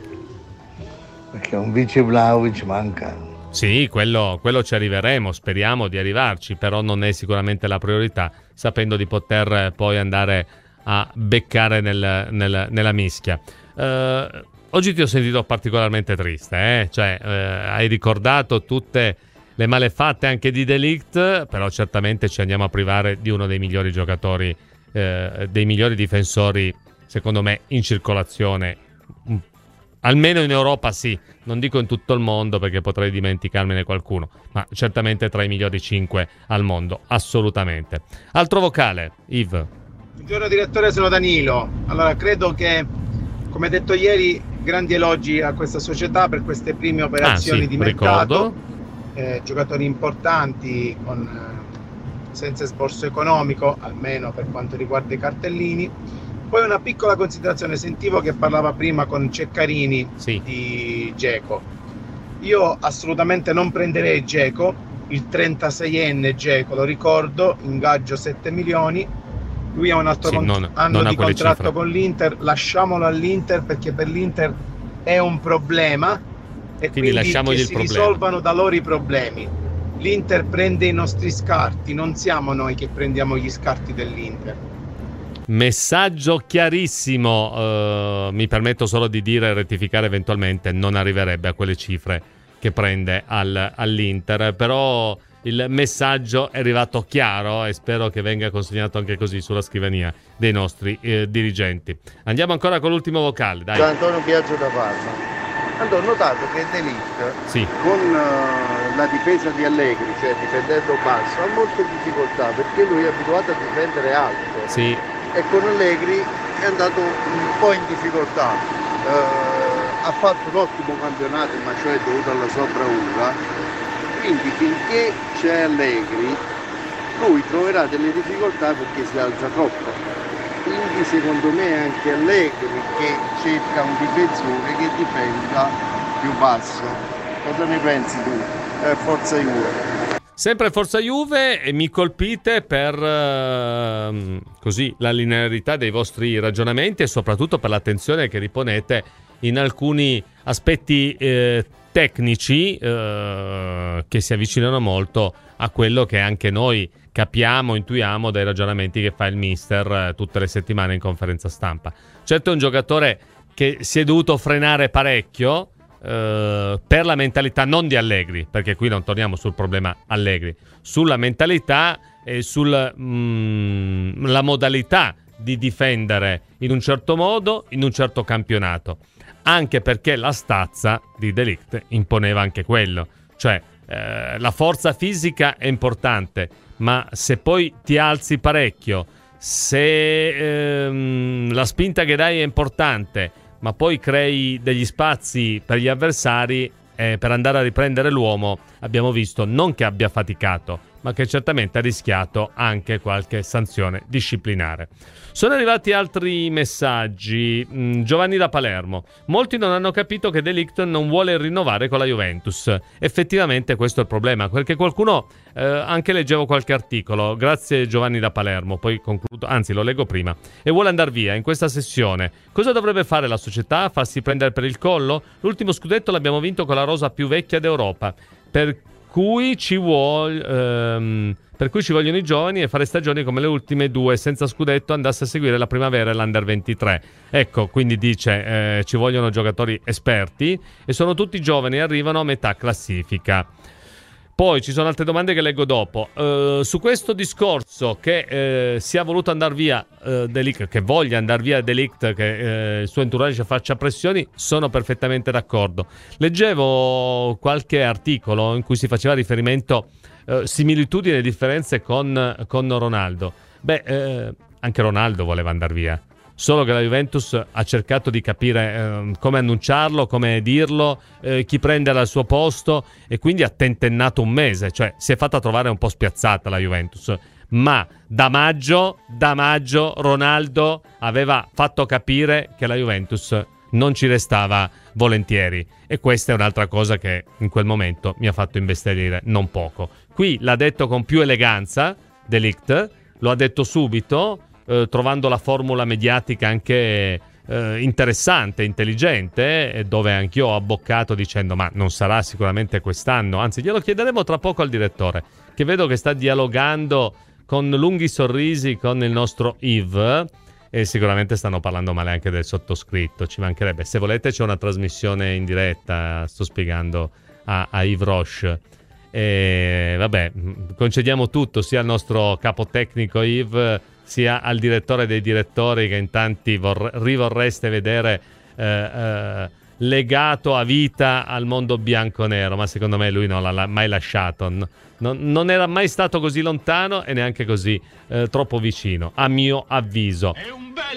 perché un vice Vlahovic manca. Sì, quello ci arriveremo, speriamo di arrivarci, però non è sicuramente la priorità, sapendo di poter poi andare a beccare nella mischia. Oggi ti ho sentito particolarmente triste, cioè hai ricordato tutte le malefatte anche di De Ligt, però certamente ci andiamo a privare di uno dei migliori giocatori, dei migliori difensori, secondo me, in circolazione, almeno in Europa sì, non dico in tutto il mondo perché potrei dimenticarmene qualcuno, ma certamente tra i migliori 5 al mondo, assolutamente. Altro vocale, Yves. Buongiorno direttore, sono Danilo. Allora, credo che, come detto ieri, grandi elogi a questa società per queste prime operazioni di mercato. Giocatori importanti senza esborso economico, almeno per quanto riguarda i cartellini. Poi una piccola considerazione, sentivo che parlava prima con Ceccarini di Dzeko. Io assolutamente non prenderei Dzeko, il 36enne Dzeko, lo ricordo, ingaggio 7 milioni. Lui ha un altro anno di contratto cifre con l'Inter, lasciamolo all'Inter perché per l'Inter è un problema e quindi che si risolvano da loro i problemi. L'Inter prende i nostri scarti, non siamo noi che prendiamo gli scarti dell'Inter. Messaggio chiarissimo, mi permetto solo di dire e rettificare eventualmente, non arriverebbe a quelle cifre che prende all'Inter, però il messaggio è arrivato chiaro e spero che venga consegnato anche così sulla scrivania dei nostri dirigenti. Andiamo ancora con l'ultimo vocale, dai. Antonio Biagio da Parma. Allora, ho notato che De Ligt con la difesa di Allegri, cioè difendendo basso, ha molte difficoltà perché lui è abituato a difendere alto e con Allegri è andato un po' in difficoltà. Ha fatto un ottimo campionato, ma cioè dovuto alla sua bravura, quindi finché c'è Allegri lui troverà delle difficoltà perché si alza troppo. Quindi secondo me è anche Allegri che cerca un difensore che difenda più basso. Cosa ne pensi tu? Forza Juve. Sempre Forza Juve, e mi colpite per così la linearità dei vostri ragionamenti e soprattutto per l'attenzione che riponete in alcuni aspetti tecnici che si avvicinano molto a quello che anche noi capiamo, intuiamo dai ragionamenti che fa il mister tutte le settimane in conferenza stampa. Certo è un giocatore che si è dovuto frenare parecchio per la mentalità non di Allegri, perché qui non torniamo sul problema Allegri, sulla mentalità e sulla modalità di difendere in un certo modo, in un certo campionato, anche perché la stazza di De Ligt imponeva anche quello, cioè la forza fisica è importante, ma se poi ti alzi parecchio, se la spinta che dai è importante, ma poi crei degli spazi per gli avversari per andare a riprendere l'uomo, abbiamo visto non che abbia faticato, ma che certamente ha rischiato anche qualche sanzione disciplinare. Sono arrivati altri messaggi. Giovanni da Palermo: molti non hanno capito che De Ligt non vuole rinnovare con la Juventus. Effettivamente questo è il problema, perché qualcuno, anche leggevo qualche articolo, grazie Giovanni da Palermo, poi concludo, anzi lo leggo prima, e vuole andare via in questa sessione. Cosa dovrebbe fare la società? Farsi prendere per il collo? L'ultimo scudetto l'abbiamo vinto con la rosa più vecchia d'Europa, per cui ci vogliono i giovani, e fare stagioni come le ultime due senza scudetto andasse a seguire la primavera e l'Under 23. Ecco, quindi dice ci vogliono giocatori esperti e sono tutti giovani e arrivano a metà classifica. Poi ci sono altre domande che leggo dopo. Su questo discorso che sia voluto andare via De Ligt, che voglia andare via De Ligt, che il suo entourage faccia pressioni, sono perfettamente d'accordo. Leggevo qualche articolo in cui si faceva riferimento similitudini e differenze con Ronaldo. Anche Ronaldo voleva andare via, solo che la Juventus ha cercato di capire come annunciarlo, come dirlo, chi prenderà al suo posto, e quindi ha tentennato un mese, cioè si è fatta trovare un po' spiazzata la Juventus, ma da maggio Ronaldo aveva fatto capire che la Juventus non ci restava volentieri, e questa è un'altra cosa che in quel momento mi ha fatto imbestialire non poco. Qui l'ha detto con più eleganza De Ligt, lo ha detto subito, trovando la formula mediatica anche interessante, intelligente, dove anch'io ho abboccato dicendo ma non sarà sicuramente quest'anno, anzi glielo chiederemo tra poco al direttore, che vedo che sta dialogando con lunghi sorrisi con il nostro Yves, e sicuramente stanno parlando male anche del sottoscritto, ci mancherebbe. Se volete c'è una trasmissione in diretta, sto spiegando a Yves Roche. E vabbè, concediamo tutto sia al nostro capo tecnico Yves, sia al direttore dei direttori, che in tanti rivorreste vedere legato a vita al mondo bianco-nero, ma secondo me lui non l'ha mai lasciato, non era mai stato così lontano e neanche così troppo vicino, a mio avviso. È un bel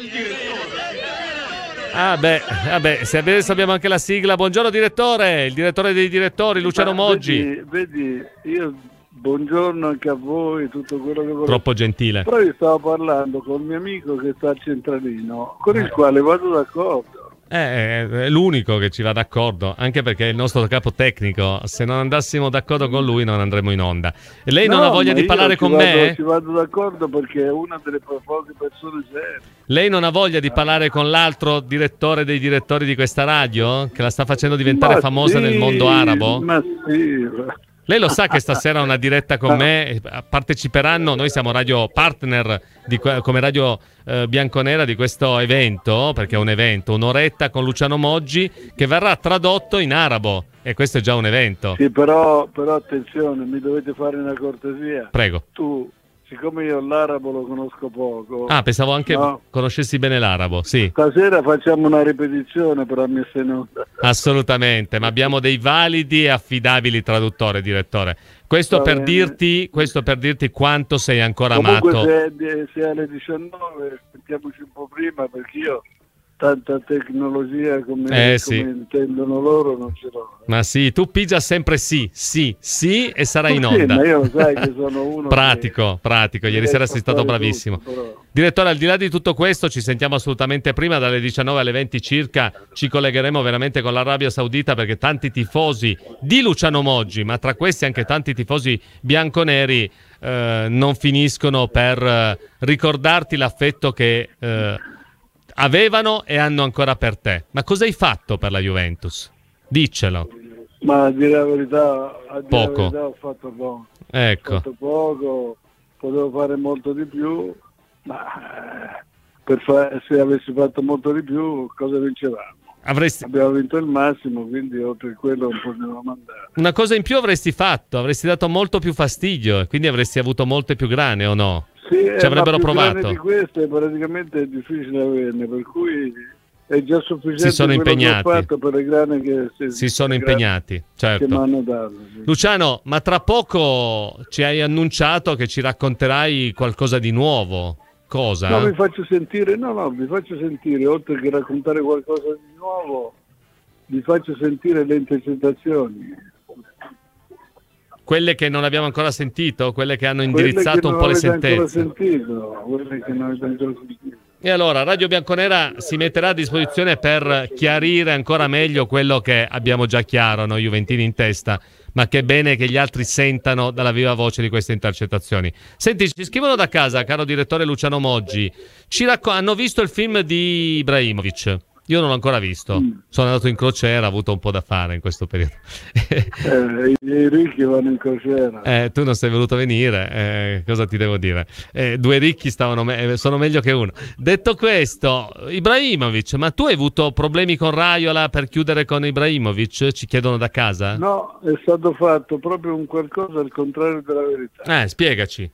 direttore! Vabbè, se adesso abbiamo anche la sigla. Buongiorno direttore, il direttore dei direttori, Luciano Moggi. Vedi, io buongiorno anche a voi, tutto quello che volete. Troppo gentile. Però io stavo parlando con il mio amico che sta al centralino, con il quale vado d'accordo. È l'unico che ci va d'accordo, anche perché è il nostro capo tecnico. Se non andassimo d'accordo con lui non andremo in onda. E lei non ha voglia di parlare con me? Ci vado d'accordo perché è una delle poche persone serie. Lei non ha voglia di parlare con l'altro direttore dei direttori di questa radio, che la sta facendo diventare famosa nel mondo arabo? Ma sì. Lei lo sa che stasera una diretta con me parteciperanno, noi siamo radio partner come radio bianconera di questo evento, perché è un evento, un'oretta con Luciano Moggi, che verrà tradotto in arabo, e questo è già un evento. Sì, però attenzione, mi dovete fare una cortesia. Prego. Tu, siccome io l'arabo lo conosco poco. Pensavo anche conoscessi bene l'arabo, sì. Stasera facciamo una ripetizione per la mia senuta. Assolutamente, ma abbiamo dei validi e affidabili traduttori, direttore. Questo per dirti quanto sei ancora amato. Comunque se alle 19 mettiamoci un po' prima, perché io tanta tecnologia come intendono loro non ce l'ho. Ma sì, tu pigia sempre sì e sarai in onda. Ma io lo sai che sono uno pratico, ieri sera sei stato bravissimo. Tutto, direttore, al di là di tutto questo ci sentiamo assolutamente prima, dalle 19 alle 20 circa ci collegheremo veramente con l'Arabia Saudita, perché tanti tifosi di Luciano Moggi, ma tra questi anche tanti tifosi bianconeri non finiscono per ricordarti l'affetto che avevano e hanno ancora per te. Ma cosa hai fatto per la Juventus? Diccelo. Ma a dire la verità, poco. Ho fatto poco. Ecco. Ho fatto poco, potevo fare molto di più, ma se avessi fatto molto di più, cosa vincevamo? Abbiamo vinto il massimo, quindi oltre a quello non potevamo andare. Una cosa in più avresti fatto, avresti dato molto più fastidio e quindi avresti avuto molte più grane, o no? Sì, ci avrebbero ma più provato. grane di queste praticamente è difficile averne, per cui è già sufficiente. Si sono impegnati. Che ho fatto per le grane che si sono impegnati, certo. Che mi hanno dato, sì. Luciano, ma tra poco ci hai annunciato che ci racconterai qualcosa di nuovo. Cosa? No, vi faccio sentire, oltre che raccontare qualcosa di nuovo, vi faccio sentire le intercettazioni. Quelle che non abbiamo ancora sentito, quelle che hanno indirizzato un po' le sentenze. Quelle che non avete ancora sentito. E allora Radio Bianconera si metterà a disposizione per chiarire ancora meglio quello che abbiamo già chiaro noi Juventini in testa, ma che è bene che gli altri sentano dalla viva voce di queste intercettazioni. Senti, ci scrivono da casa, caro direttore Luciano Moggi, hanno visto il film di Ibrahimovic. Io non l'ho ancora visto, sono andato in crociera, ho avuto un po' da fare in questo periodo. I ricchi vanno in crociera. Tu non sei voluto venire, cosa ti devo dire? Due ricchi sono meglio che uno. Detto questo, Ibrahimovic, ma tu hai avuto problemi con Raiola per chiudere con Ibrahimovic? Ci chiedono da casa? No, è stato fatto proprio un qualcosa al contrario della verità. Spiegaci.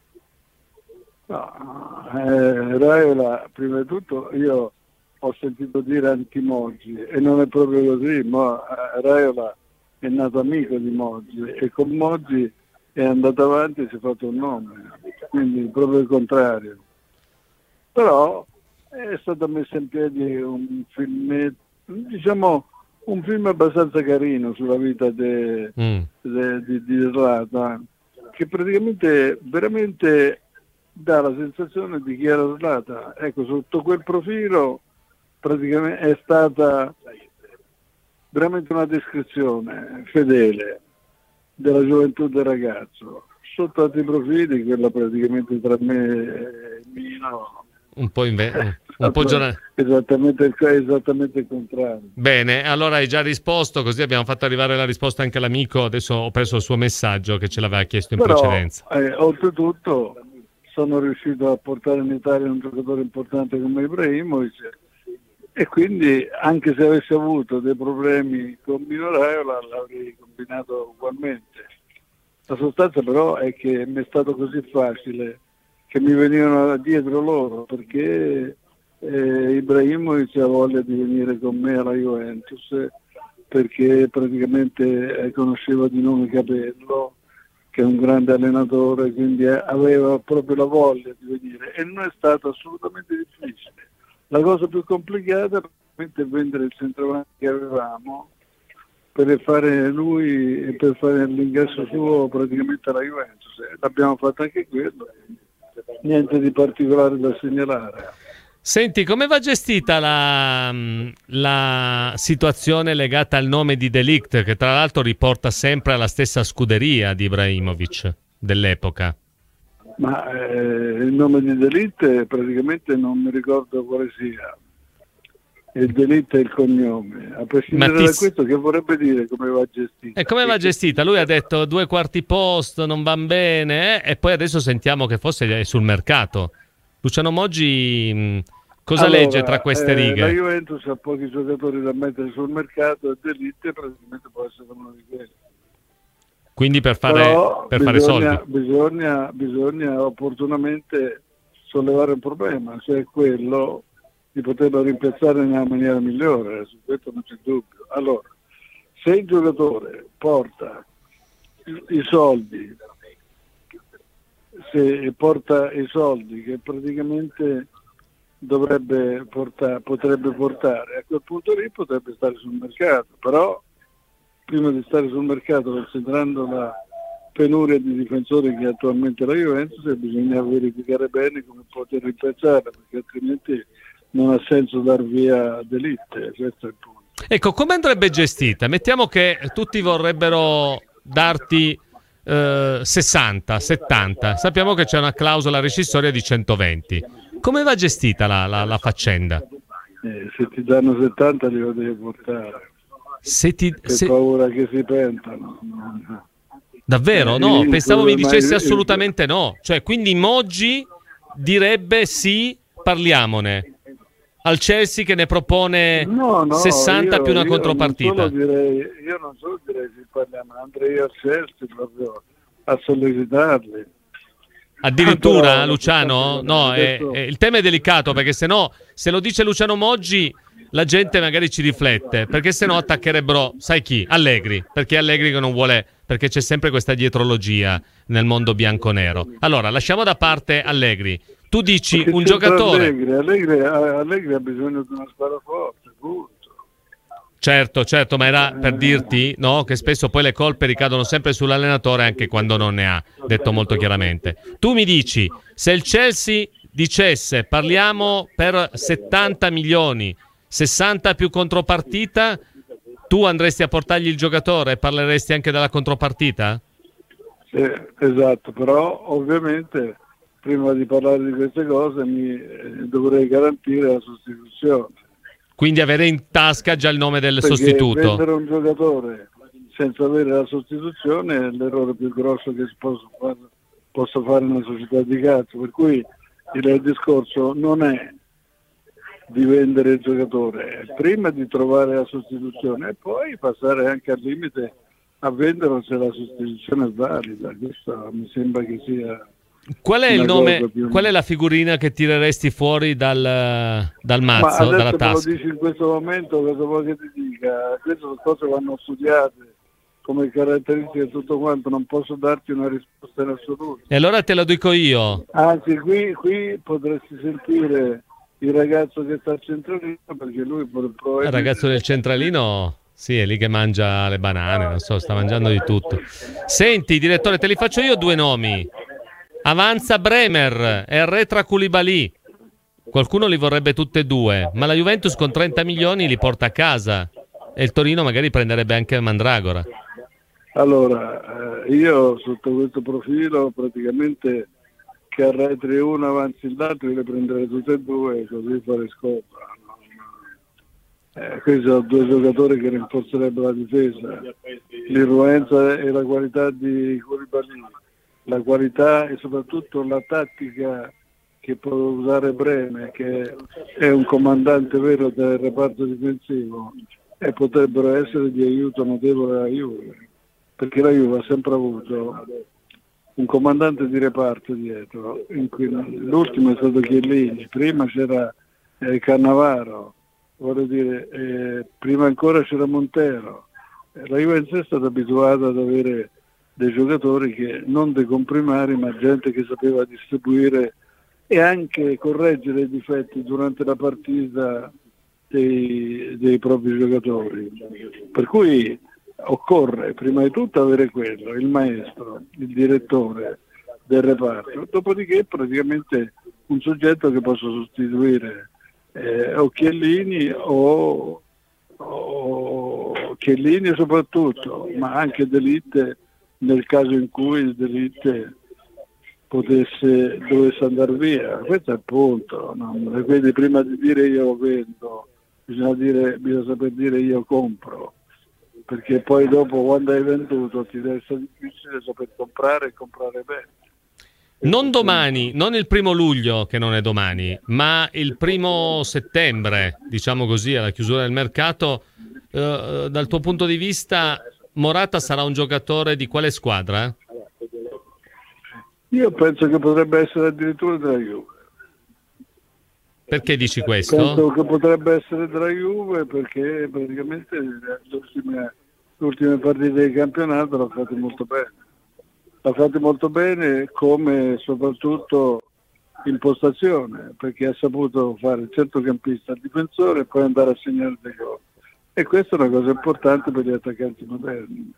No, Raiola, prima di tutto, io ho sentito dire anti-Moggi e non è proprio così, ma Raiola è nato amico di Moggi e con Moggi è andato avanti e si è fatto un nome, quindi proprio il contrario. Però è stato messo in piedi un film, diciamo un film abbastanza carino sulla vita di Zlatan, che praticamente veramente dà la sensazione di chi era Zlatan. Ecco, sotto quel profilo praticamente è stata veramente una descrizione fedele della gioventù del ragazzo. Sotto altri profili, quella praticamente tra me e Mino, esattamente il contrario. Bene, allora hai già risposto, così abbiamo fatto arrivare la risposta anche all'amico. Adesso ho preso il suo messaggio che ce l'aveva chiesto in precedenza. Oltretutto sono riuscito a portare in Italia un giocatore importante come Ibrahimovic, e quindi anche se avessi avuto dei problemi con Mino Raiola l'avrei combinato ugualmente. La sostanza però è che mi è stato così facile che mi venivano dietro loro, perché Ibrahimovic ha voglia di venire con me alla Juventus, perché praticamente conosceva di nome Capello, che è un grande allenatore, quindi aveva proprio la voglia di venire, e non è stato assolutamente difficile. La cosa più complicata è vendere il centravanti che avevamo per fare lui e per fare l'ingresso suo praticamente alla Juventus. L'abbiamo fatto anche quello, niente di particolare da segnalare. Senti, come va gestita la situazione legata al nome di De Ligt, che tra l'altro riporta sempre alla stessa scuderia di Ibrahimovic dell'epoca? Ma il nome di De Ligt praticamente non mi ricordo quale sia. Il De Ligt è il cognome. A prescindere da questo, che vorrebbe dire come va gestita? E come va gestita? Lui ha detto 2 quarti posto, non van bene, e poi adesso sentiamo che forse è sul mercato. Luciano Moggi cosa legge tra queste righe? La Juventus ha pochi giocatori da mettere sul mercato e De Ligt praticamente può essere uno di quelli. Quindi per fare soldi bisogna opportunamente sollevare un problema, cioè quello di poterlo rimpiazzare nella maniera migliore, su questo non c'è dubbio. Allora, se il giocatore porta i soldi, che praticamente potrebbe portare, a quel punto lì potrebbe stare sul mercato, però prima di stare sul mercato, considerando la penuria di difensori che attualmente la Juventus, bisogna verificare bene come poter rimpiazzare, perché altrimenti non ha senso dar via De Ligt, questo è il punto. Ecco, come andrebbe gestita? Mettiamo che tutti vorrebbero darti 60, 70, sappiamo che c'è una clausola rescissoria di 120. Come va gestita la faccenda? Se ti danno 70 li devi portare. per paura che si pentano. Davvero? No, pensavo mi dicessi assolutamente no. Cioè, quindi Moggi direbbe sì, parliamone. Al Chelsea che ne propone 60 più una contropartita. Io non solo direi sì, parliamo, andrei al Chelsea proprio a sollecitarli. Addirittura, però, Luciano? No, il tema è delicato, perché se no, se lo dice Luciano Moggi, la gente magari ci riflette, perché se no attaccherebbero, sai chi? Allegri, perché Allegri che non vuole, perché c'è sempre questa dietrologia nel mondo bianco-nero. Allora, lasciamo da parte Allegri. Tu dici perché un giocatore... Allegri ha bisogno di una squadra forte, punto. Certo, ma era per dirti, no, che spesso poi le colpe ricadono sempre sull'allenatore anche quando non ne ha, detto molto chiaramente. Tu mi dici, se il Chelsea dicesse parliamo per 70 milioni, 60 più contropartita, tu andresti a portargli il giocatore e parleresti anche della contropartita? Sì, esatto, però ovviamente prima di parlare di queste cose dovrei garantire la sostituzione. Quindi avere in tasca già il nome del perché sostituto. Vendere un giocatore senza avere la sostituzione è l'errore più grosso che si possa fare in una società di calcio, per cui il discorso non è di vendere il giocatore, è prima di trovare la sostituzione e poi passare anche al limite a venderlo se la sostituzione è valida. Questo mi sembra che sia... Qual è il nome? Qual è la figurina che tireresti fuori dal mazzo, dalla tasca? Ma lo dici in questo momento, cosa vuoi che ti dica? Queste sono cose che vanno studiate come caratteristiche e tutto quanto, non posso darti una risposta in assoluto. E allora te lo dico io. Anzi, qui potresti sentire il ragazzo che sta al centralino, perché lui probabilmente... Il ragazzo del centralino... Sì, è lì che mangia le banane, non so, sta mangiando di tutto. Senti, direttore, te li faccio io due nomi. Avanza Bremer e arretra Koulibaly. Qualcuno li vorrebbe tutte e due, ma la Juventus con 30 milioni li porta a casa e il Torino magari prenderebbe anche Mandragora. Allora, io sotto questo profilo praticamente che arretri uno avanzi l'altro, le prenderei tutte e due e così fare scopa. Questi sono due giocatori che rinforzerebbero la difesa, l'irruenza e la qualità di Koulibaly, la qualità e soprattutto la tattica che può usare Bremer, che è un comandante vero del reparto difensivo, e potrebbero essere di aiuto notevole alla Juve, perché la Juve ha sempre avuto un comandante di reparto dietro, in cui l'ultimo è stato Chiellini, prima c'era Cannavaro, vorrei dire, prima ancora c'era Montero. La Juventus è stata abituata ad avere dei giocatori che non dei comprimari, ma gente che sapeva distribuire e anche correggere i difetti durante la partita dei propri giocatori. Per cui occorre prima di tutto avere quello, il maestro, il direttore del reparto, dopodiché praticamente un soggetto che possa sostituire o Chiellini o Chiellini soprattutto, ma anche De Ligt nel caso in cui De Ligt dovesse andare via. Questo è il punto, no? E quindi prima di dire io vendo bisogna saper dire io compro, perché poi dopo quando hai venduto ti deve essere difficile saper comprare e comprare bene. Non domani, non il 1° luglio, che non è domani, ma il 1° settembre, diciamo così, alla chiusura del mercato, dal tuo punto di vista Morata sarà un giocatore di quale squadra? Io penso che potrebbe essere addirittura della Juve. Perché dici questo? Penso che potrebbe essere della Juve perché praticamente le ultime partite di campionato l'ha fatte molto bene. L'ha fatte molto bene come soprattutto impostazione, perché ha saputo fare il centrocampista, il difensore e poi andare a segnare dei gol. E questa è una cosa importante per gli attaccanti moderni.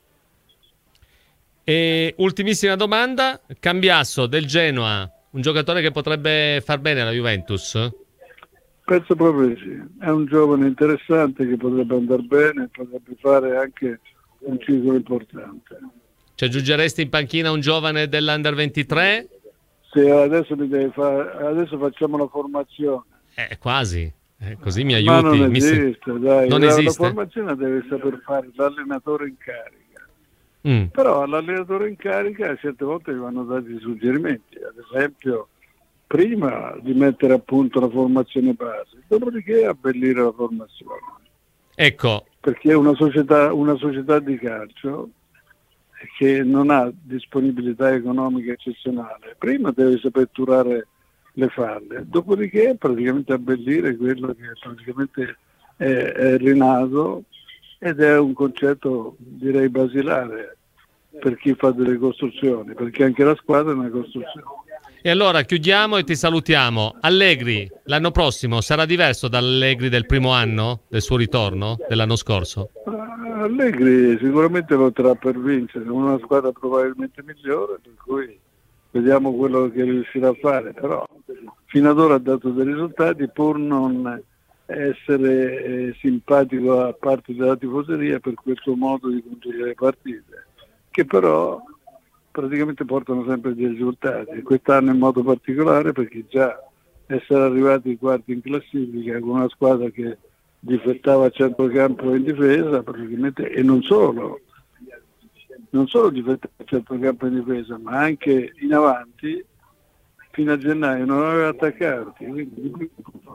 E ultimissima domanda, Cambiasso del Genoa, un giocatore che potrebbe far bene alla Juventus? Penso proprio di sì, è un giovane interessante che potrebbe andare bene, potrebbe fare anche un ciclo importante. Ci aggiungeresti in panchina un giovane dell'Under 23? Sì, adesso facciamo la formazione. Quasi. Così mi aiuti. Ma non esiste, dai. Non la esiste? formazione deve saper fare l'allenatore in carica. Però all'allenatore in carica certe volte gli vanno dati suggerimenti, ad esempio prima di mettere a punto la formazione base, dopodiché abbellire la formazione. Ecco. Perché è una società di calcio che non ha disponibilità economica eccezionale. Prima deve saper turare le falle, dopodiché praticamente abbellire quello che praticamente è rinato, ed è un concetto direi basilare per chi fa delle costruzioni, perché anche la squadra è una costruzione. E allora chiudiamo e ti salutiamo. Allegri l'anno prossimo sarà diverso dall'Allegri del primo anno, del suo ritorno, dell'anno scorso? Allegri sicuramente lotterà per vincere, una squadra probabilmente migliore, per cui vediamo quello che riuscirà a fare, però fino ad ora ha dato dei risultati pur non essere simpatico a parte della tifoseria per questo modo di conducere le partite, che però praticamente portano sempre dei risultati. Quest'anno in modo particolare perché già essere arrivati ai quarti in classifica con una squadra che difettava a centrocampo e in difesa praticamente, e non solo difettava a centrocampo e in difesa, ma anche in avanti fino a gennaio non aveva attaccanti, quindi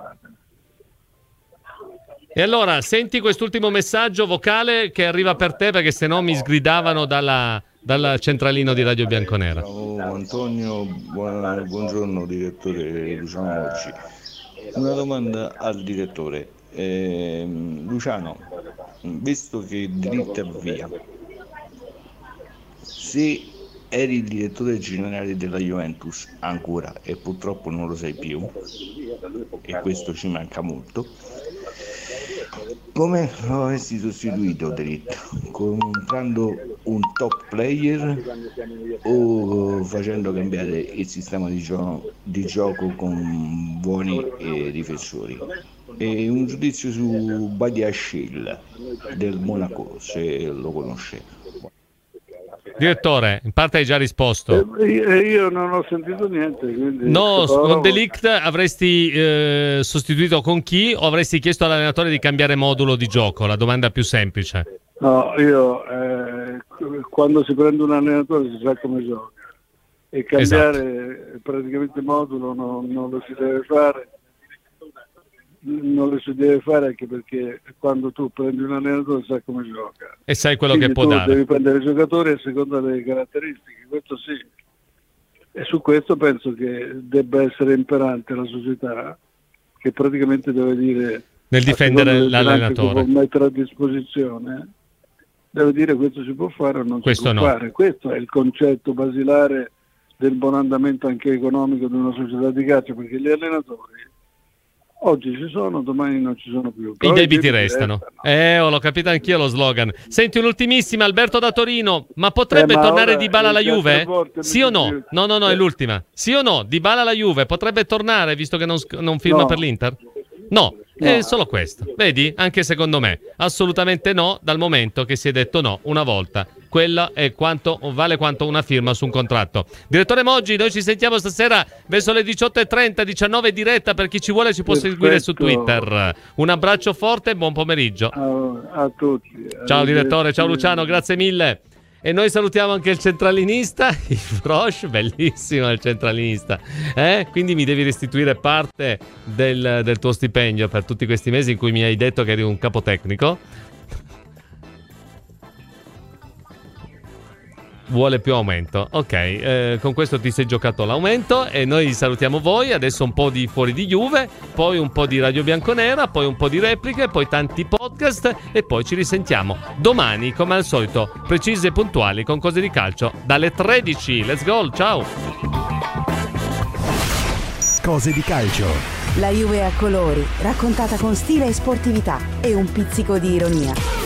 E allora senti quest'ultimo messaggio vocale che arriva per te, perché se no mi sgridavano dal centralino di Radio Bianconera. Ciao Antonio, buongiorno direttore Luciano Oggi. Una domanda al direttore. Luciano, visto che Delict è via, se eri il direttore generale della Juventus ancora, e purtroppo non lo sei più, e questo ci manca molto, come lo avresti sostituito Delict? Comprando un top player o facendo cambiare il sistema di gioco con buoni difensori? E un giudizio su Badiashile del Monaco, se lo conosce. Direttore, in parte hai già risposto. Io non ho sentito niente. Quindi no, con Delict avresti sostituito con chi, o avresti chiesto all'allenatore di cambiare modulo di gioco? La domanda più semplice. No, io quando si prende un allenatore si sa come gioca, e cambiare praticamente modulo non lo si deve fare. Non lo si deve fare anche perché quando tu prendi un allenatore sai come gioca e sai quello quindi che può dare. Devi prendere i giocatori a seconda delle caratteristiche, questo sì, e su questo penso che debba essere imperante la società, che praticamente deve dire, nel difendere l'allenatore, che può mettere a disposizione, deve dire questo si può fare o non questo si può no. fare. Questo è il concetto basilare del buon andamento anche economico di una società di calcio, perché gli allenatori oggi ci sono, domani non ci sono più. I debiti restano. L'ho capito anch'io lo slogan. Senti, un'ultimissima, Alberto da Torino. Ma potrebbe tornare Dybala alla Juve? Sì o no? No, è l'ultima. Sì o no? Dybala alla Juve potrebbe tornare, visto che non firma per l'Inter? No. È solo questo. Vedi? Anche secondo me. Assolutamente no, dal momento che si è detto no una volta. Quella è vale quanto una firma su un contratto. Direttore Moggi, noi ci sentiamo stasera verso le 18:30, 19 diretta, per chi ci vuole ci può seguire su Twitter. Un abbraccio forte e buon pomeriggio. A tutti. Ciao direttore, ciao Luciano, grazie mille. E noi salutiamo anche il centralinista, il Frosh, bellissimo il centralinista. Quindi mi devi restituire parte del tuo stipendio per tutti questi mesi in cui mi hai detto che eri un capotecnico. Vuole più aumento. Ok, con questo ti sei giocato l'aumento e noi salutiamo voi. Adesso un po' di Fuori di Juve, poi un po' di Radio Bianconera, poi un po' di repliche, poi tanti podcast e poi ci risentiamo domani come al solito, precisi e puntuali con Cose di Calcio dalle 13. Let's go, ciao. Cose di Calcio. La Juve a colori, raccontata con stile e sportività e un pizzico di ironia.